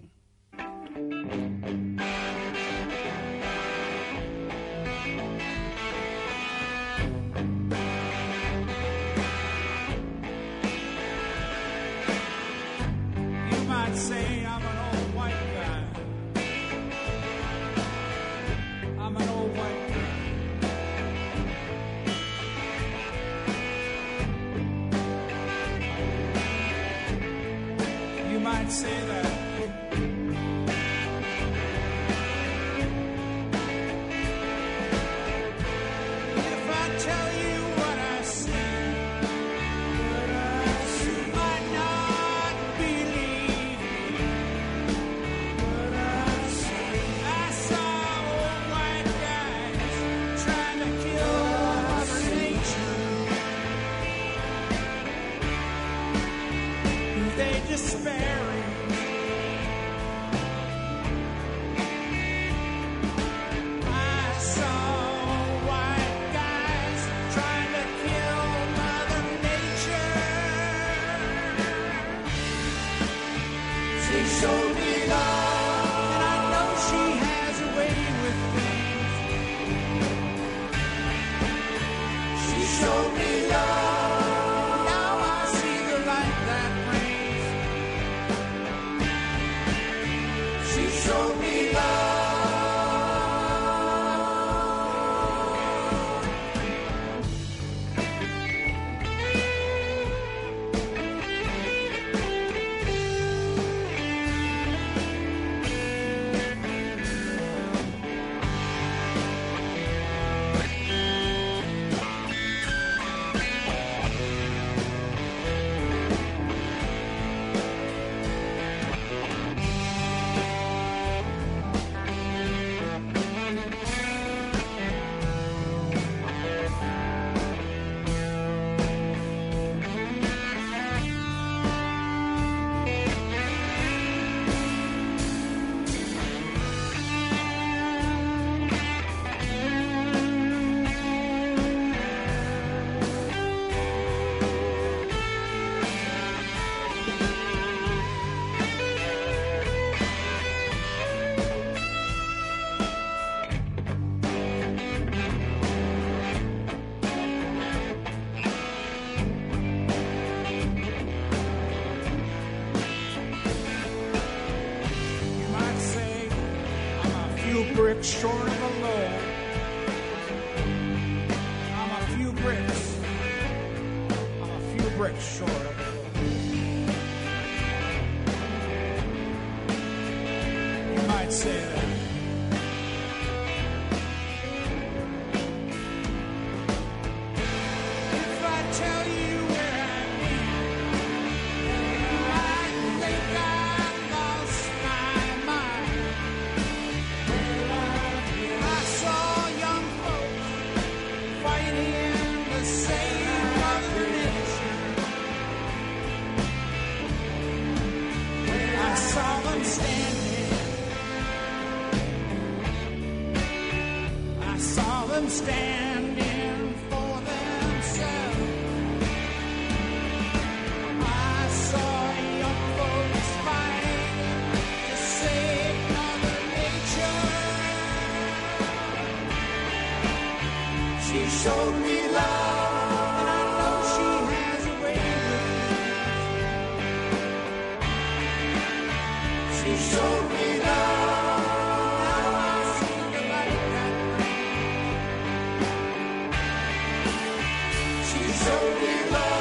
You might say I'm an old white guy. I'm an old white guy. You might say that. If I tell you what I see, you might not believe me. I saw old white guys trying to kill Mother Nature. They despairing. I saw white guys trying to kill Mother Nature. She showed me love, and I know she has a way with things. She showed me love, now I see the light that brings. She showed me love. Bricks short of a load. I'm a few bricks short of a load. You might say that. If I tell you where I've been, I think I've lost my mind. I saw young folks fighting to save Mother Nature. I saw them standing. I saw them standing for themselves. I saw young folks fighting to save Mother Nature. showed me love, and I know she has a way with me. She showed me love, now I see the light that brings. She showed me love.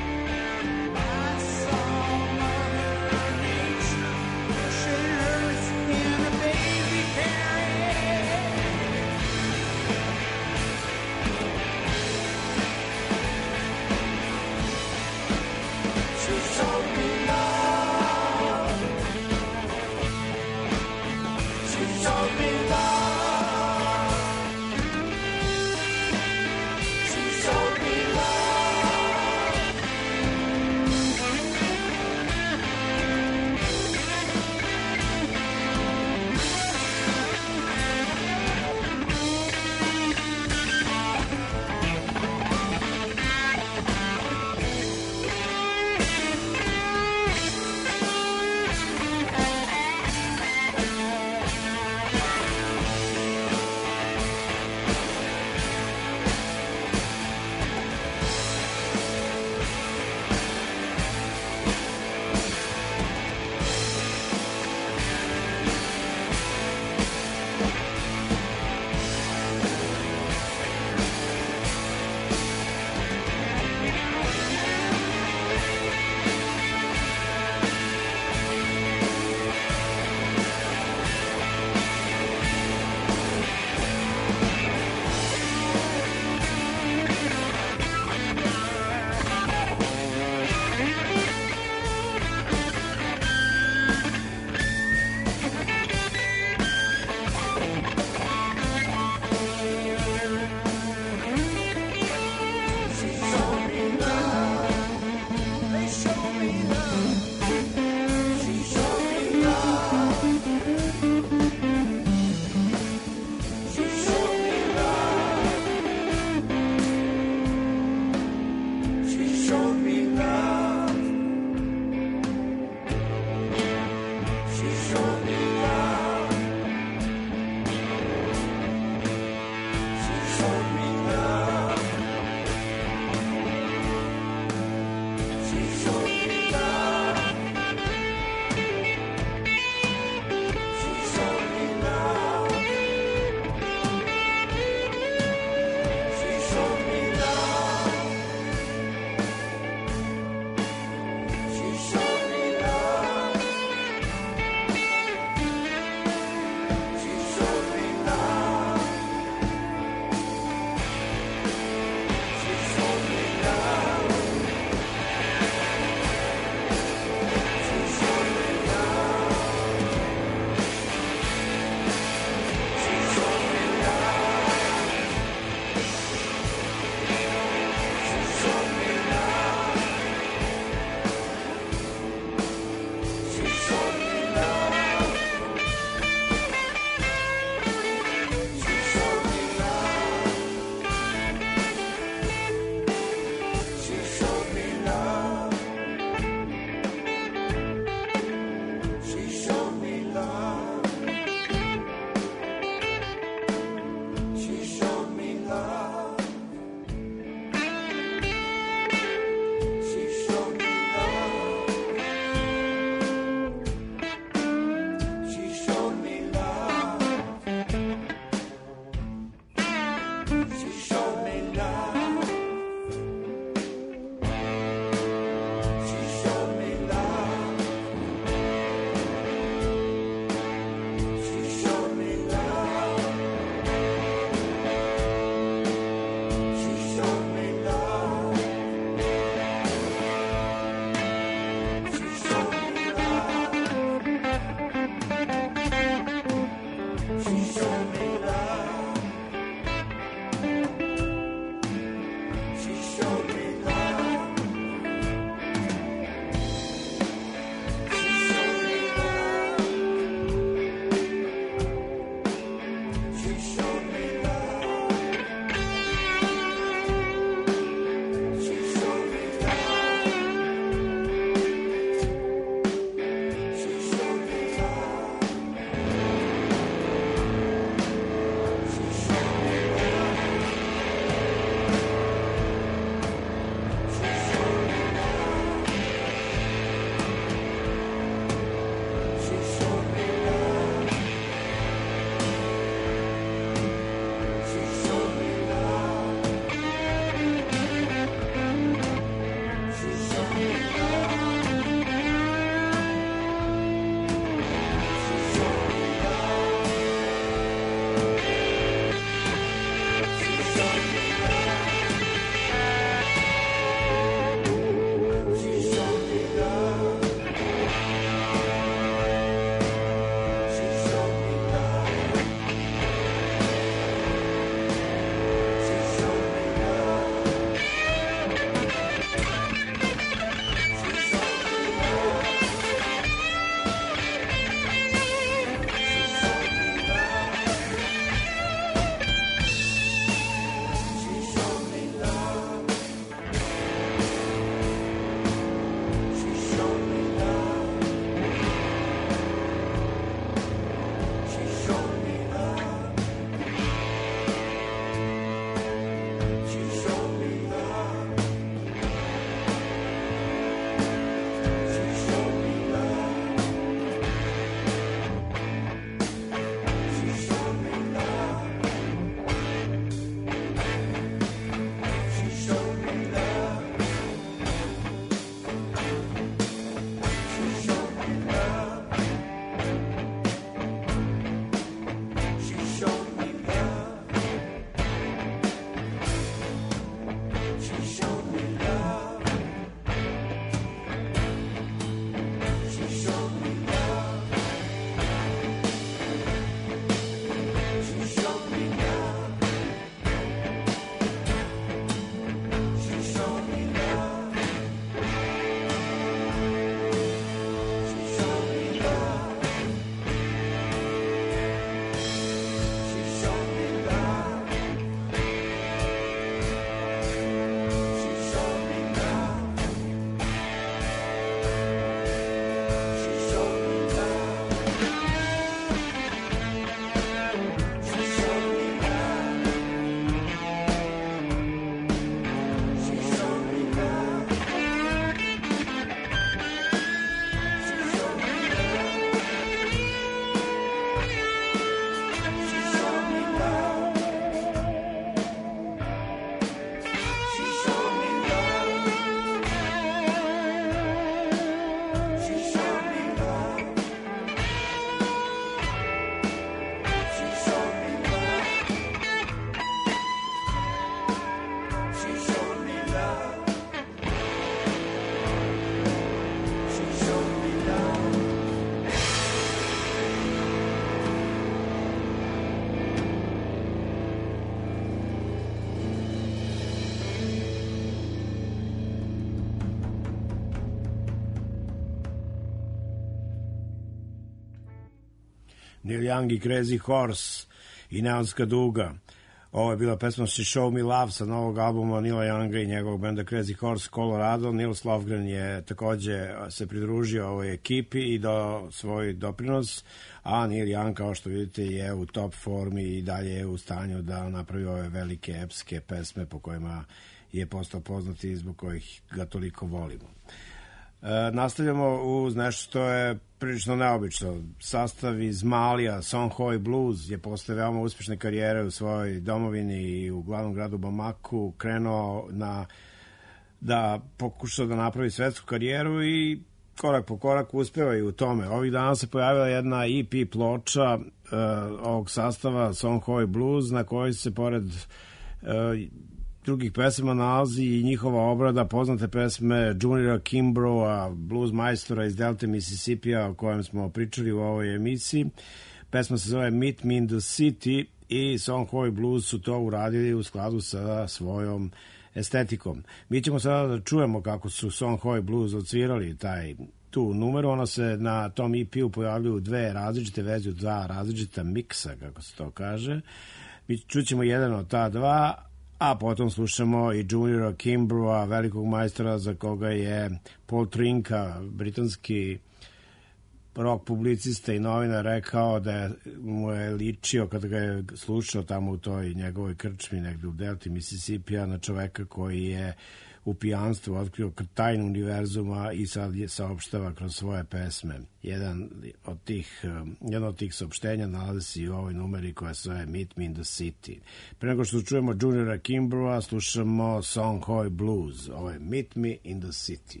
Neil Young i Crazy Horse i Neonska duga. Ovo je bila pesma She Show Me Love sa novog albuma Neila Younga i njegovog benda Crazy Horse Colorado. Nils Lofgren je takođe se pridružio ovoj ekipi i dao svoj doprinos, a Neil Young, kao što vidite, je u top formi i dalje je u stanju da napravi ove velike epske pesme po kojima je postao poznat i zbog kojih ga toliko volimo. Nastavljamo uz nešto što je prilično neobično. Sastav iz Malija, Song Hoi Blues, je posle veoma uspešne karijere u svojoj domovini i u glavnom gradu Bamaku krenuo da pokuša da napravi svetsku karijeru i korak po korak uspeva i u tome. Ovih dana se pojavila jedna EP ploča ovog sastava Song Hoi Blues, na kojoj se pored drugih pesama nalazi i njihova obrada poznate pesme Juniora Kimbrougha, blues majstora iz Delte Mississippija, o kojem smo pričali u ovoj emisiji. Pesma se zove Meet Me in the City i Song Hoi Blues su to uradili u skladu sa svojom estetikom. Mi ćemo sada da čujemo kako su Song Hoi Blues odsvirali tu numeru. Ona se na tom EP-u pojavljuju dve različite verzije, dva različita miksa, kako se to kaže. Mi čućemo jedan od ta dva, a potom slušamo i Juniora Kimbrougha, velikog majstora za koga je Paul Trinka, britanski rock publicista i novinar, rekao da mu je ličio, kada ga je slušao tamo u toj njegovoj krčmi negde u Delti Mississippija, na čoveka koji je u pijanstvu otkrio tajnu univerzuma i sad je saopštava kroz svoje pesme. Jedan od tih saopštenja nalazi se i u ovoj numeri koja se zove Meet Me in the City. Pre nego što čujemo Juniora Kimbrougha, slušamo Song Hoi Blues. Ovo je Meet Me in the City.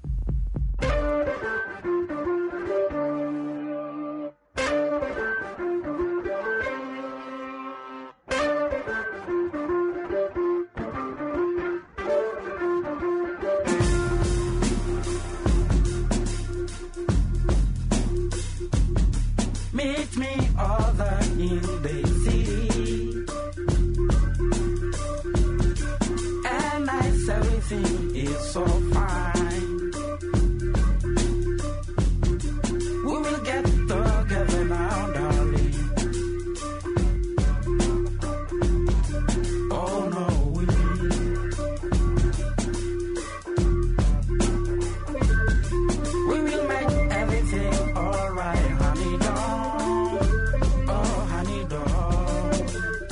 Meet me over in the city, and nice everything is so fine. We will get together now, darling. Oh no, we will make everything alright, honey, darling. Oh, honey, dog.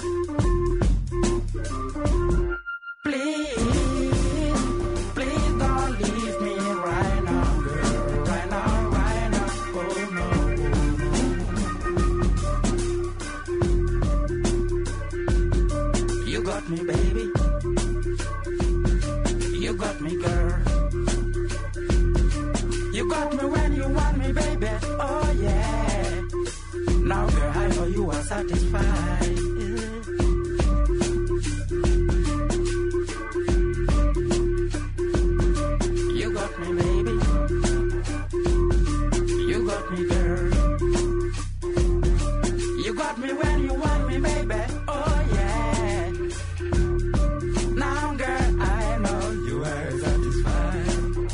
Please don't leave me right now, girl. Right now. Oh, no. You got me, baby. You got me, girl. You got me when you want me, baby. Oh, yeah. Now, girl, I know you are satisfied. You got me, baby. You got me, girl. You got me when you want me, baby. Oh, yeah. Now, girl, I know you are satisfied.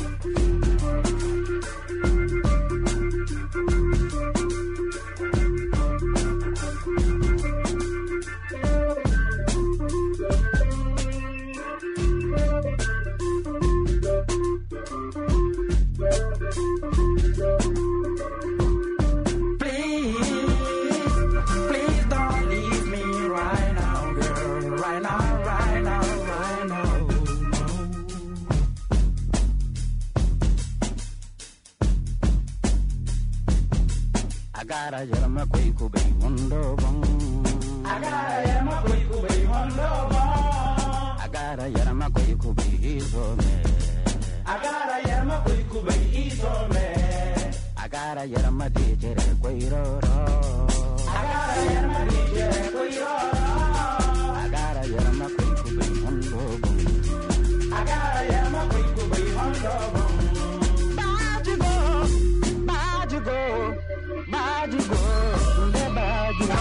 Please don't leave me right now, girl. Right now. I gotta get my quick be wonder bong. I gotta get my quick be wonder bong. I gotta get my quick be easy me. I gotta get my quick be easy me. I gotta get my DJ Quiro. I gotta get my DJ Quiro. I gotta get my quick be wonder bong. I gotta get my quick be wonder bong. Bajigo, the Bajigo.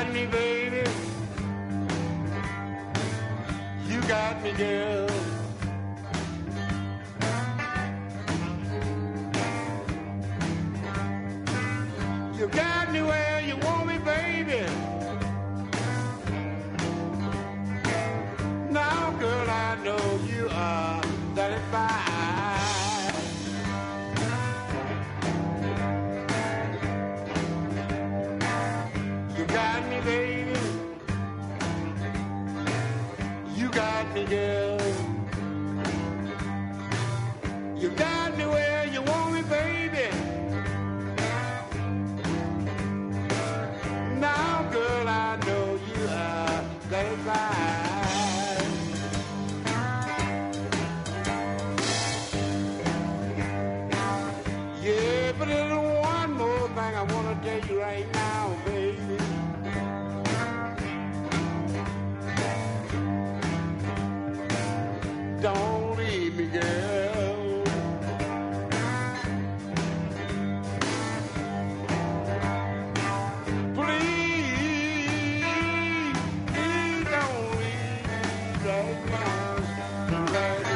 got me, baby. You got me, girl. You got me where you want me, baby. Now, girl, I know you are satisfied. You got me, baby. You got me, girl. You got me where you want me, baby. Now, girl, I know you are satisfied. Yeah, but there's one more thing I want to tell you right now, baby. Don't leave me, girl. Please, please don't leave me right now, baby.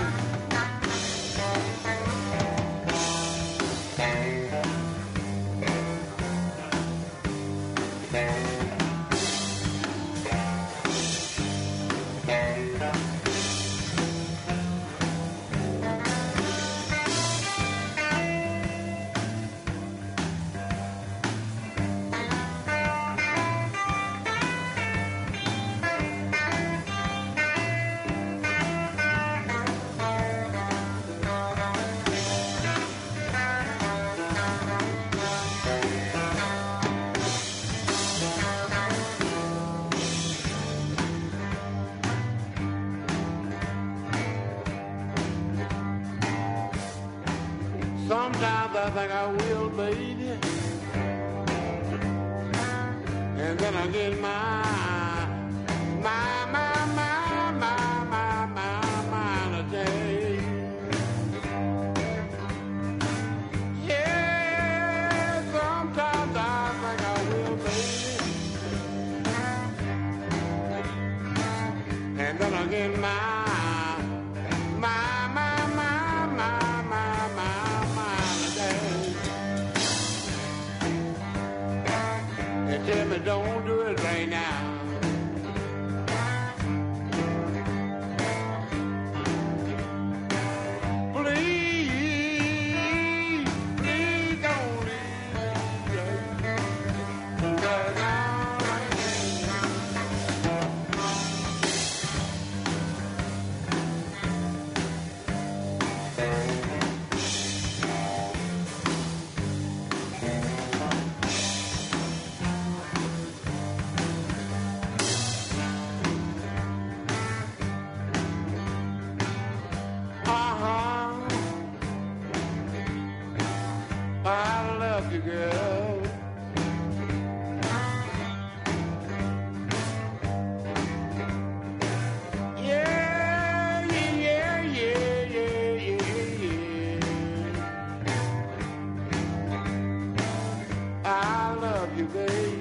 Sometimes I think I will, baby. And then I get mind a day. Yeah, sometimes I think I will, baby. And then I get tell me don't do it right now. Please, please don't leave me. I love you, girl. Yeah, yeah, yeah, yeah, yeah, yeah. I love you, baby.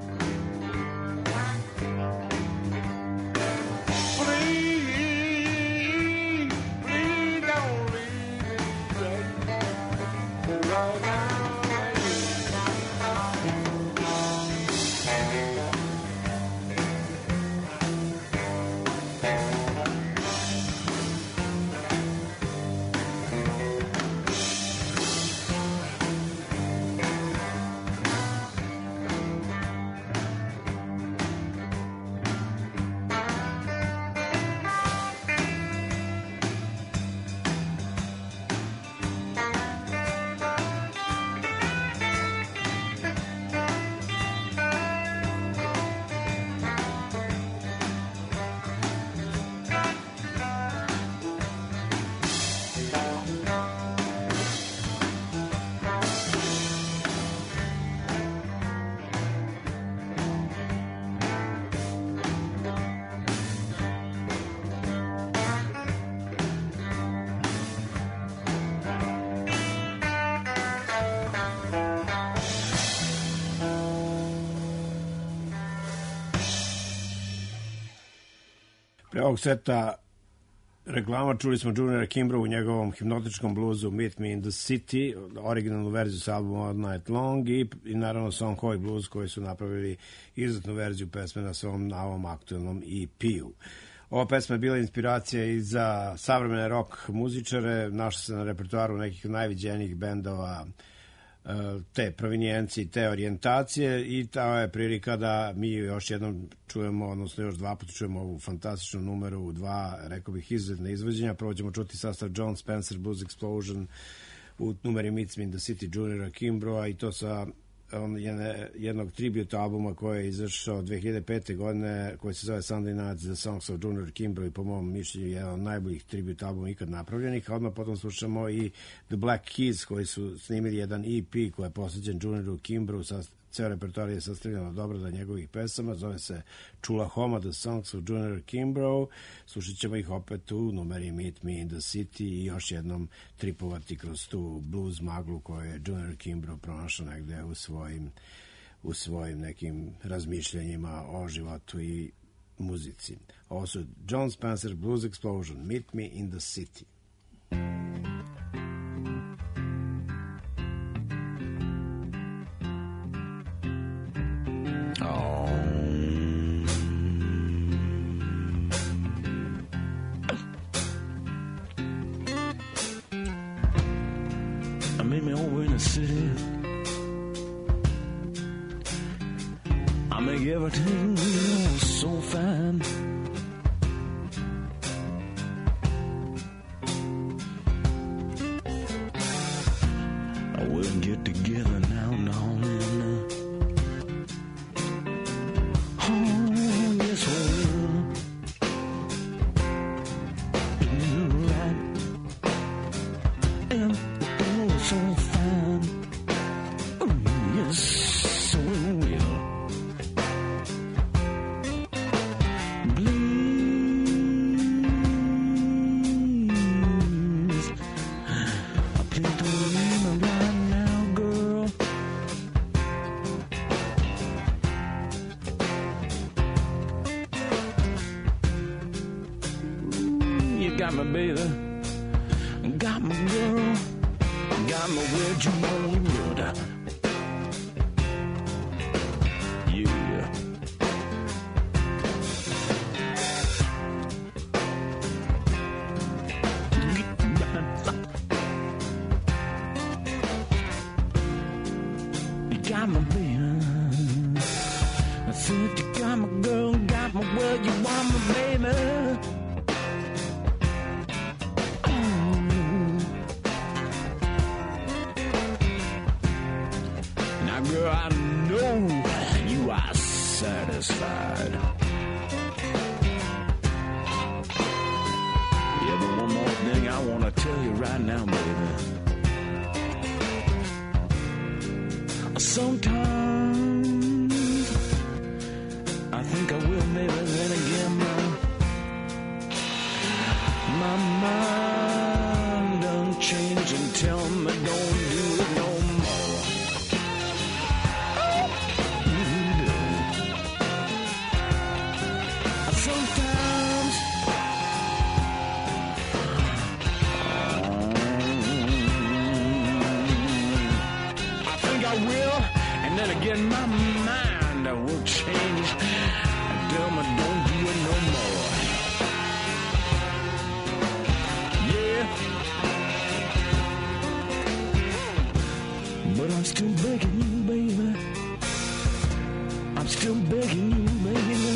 Please, please don't leave me, baby. Right now. Pre ovog seta reklama čuli smo Juniora Kimbrough u njegovom hipnotičkom bluzu Meet Me in the City, originalnu verziju sa albuma All Night Long i naravno Song Hoy Blues koji su napravili izuzetnu verziju pesme na svom novom aktualnom EP-u. Ova pesma je bila inspiracija i za savremene rock muzičare, našla se na repertoaru nekih najviđenijih bendova te provinijencije i te orijentacije i ta je prilika da mi još jednom čujemo, odnosno još dva puta čujemo ovu fantastičnu numeru, dva, rekao bih, izuzetne izvođenja. Prvo ćemo čuti sastav John Spencer Blues Explosion u numeri Meets Me in the City Juniora Kimbrougha i to sa jednog tribute albuma koji je izašao 2005. godine, koji se zove Sunday Nights, The Songs of Junior Kimbrough i po mom mišljenju jedan od najboljih tribute albuma ikad napravljenih, a odmah potom slušamo i The Black Keys koji su snimili jedan EP koji je posvećen Junioru Kimbroughu, ceo repertoar je sastavljeno dobro da njegovih pesama, zove se Chulahoma, The Songs of Junior Kimbrough. Slušat ćemo ih opet u numeri Meet Me in the City i još jednom tripovati kroz tu blues maglu koju je Junior Kimbrough pronašao negde u svojim nekim razmišljanjima o životu i muzici. Ovo su John Spencer Blues Explosion, Meet Me in the City. Meet me over in the city. I make everything so fine. We'll get together now, darling. Oh, yes, we will. Right. And so fine. Oh, yes, so we will. Please, please don't leave me right now, girl. You got me, baby. Got me, girl. Got me where you know you would. Yeah. You got me, baby. I said you got me, girl. Got me where you want me, baby. Girl, I know you are satisfied. Yeah, but one more thing I want to tell you right now, baby. Sometimes I think I will, maybe then again, my mind done change and tell me don't do it no more. Sometimes I think I will, and then again my mind will change and tell me don't do it no more. Yeah, but I'm still begging you, baby. I'm still begging you, baby.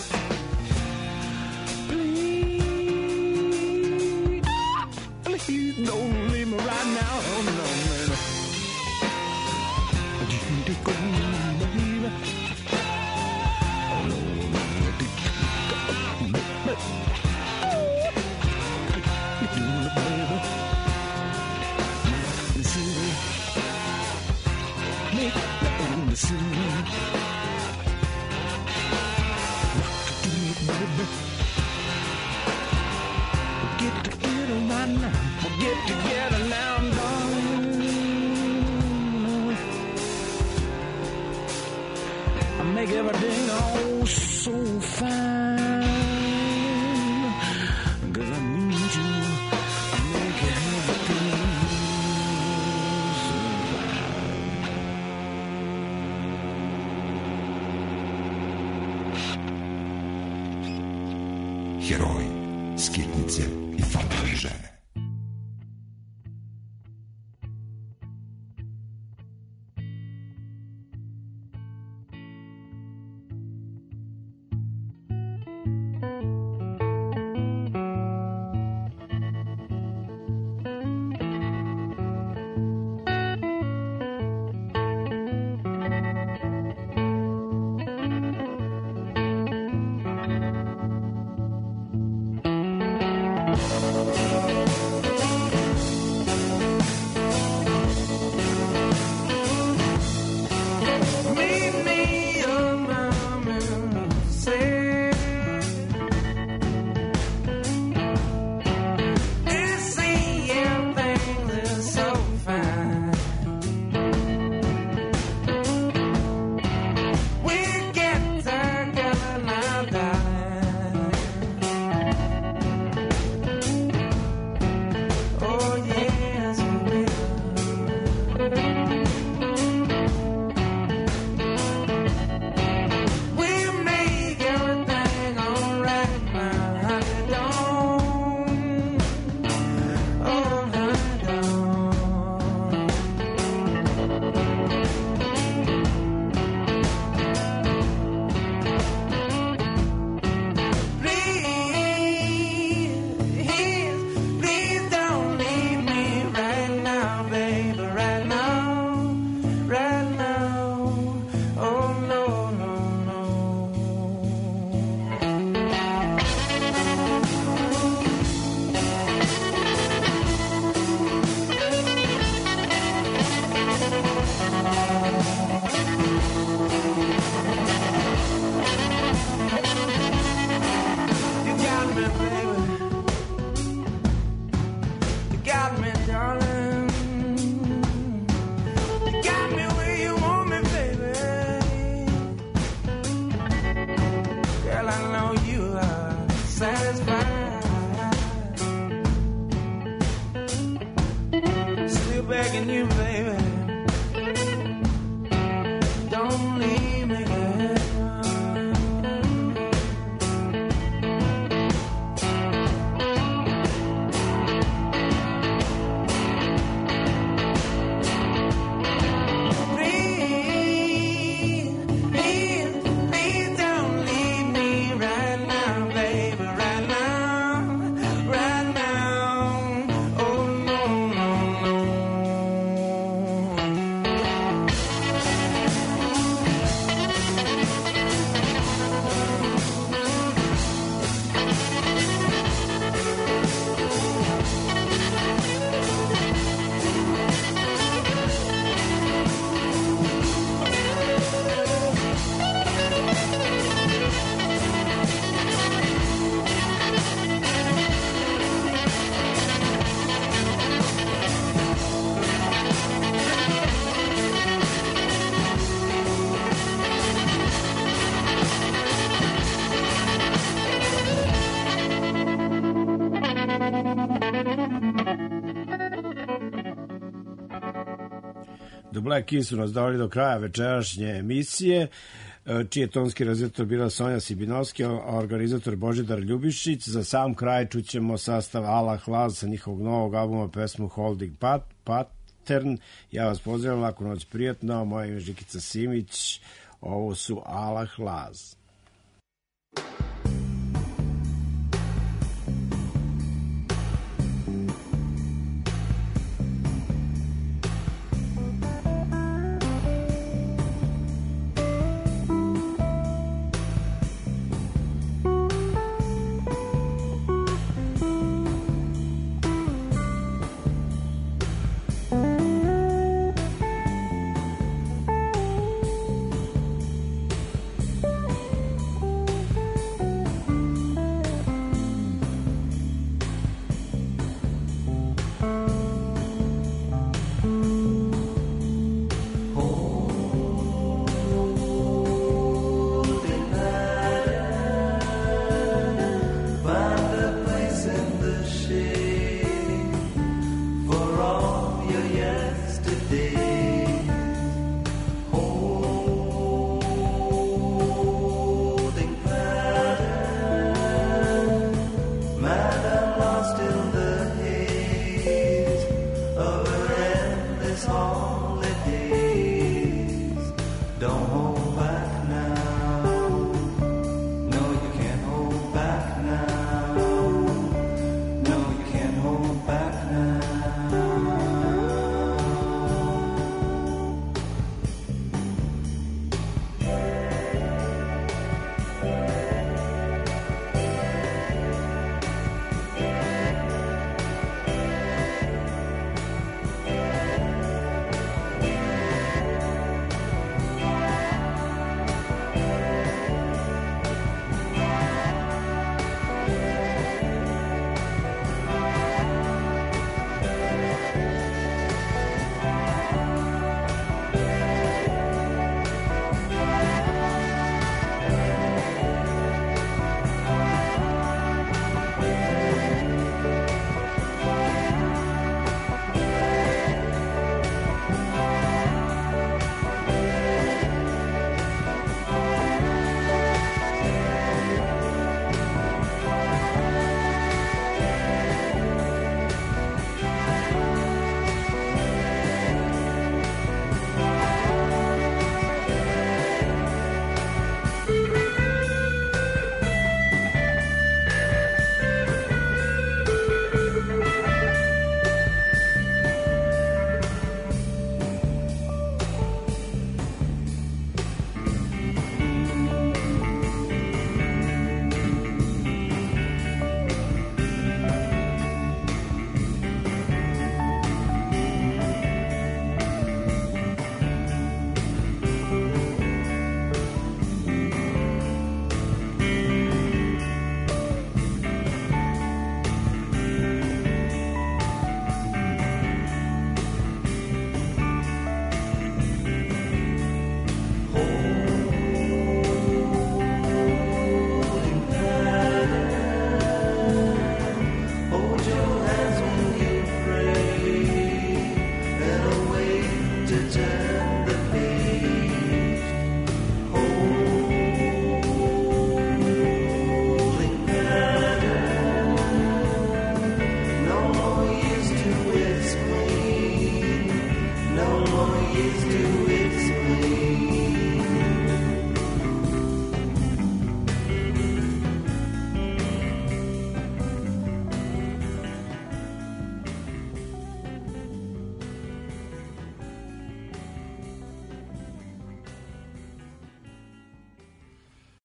Please don't leave me right now. Oh, no, man. You need to go, baby. Oh, no, baby. Make in the city. Get together right now. We'll get together now, darling. I make everything all so fine. heroji, skitnice i fatalne žene. begging you, baby, don't leave me. The Black Keys su nas doveli do kraja večerašnje emisije, čiji je tonski realizator bila Sonja Sibinovski, a organizator Božidar Ljubišić. Za sam kraj čućemo sastav Allah Laz sa njihovog novog albuma pesmu Holding Pattern. Ja vas pozdravam, laku noć, prijatno. Moje ime je Žikica Simić, ovo su Allah Laz.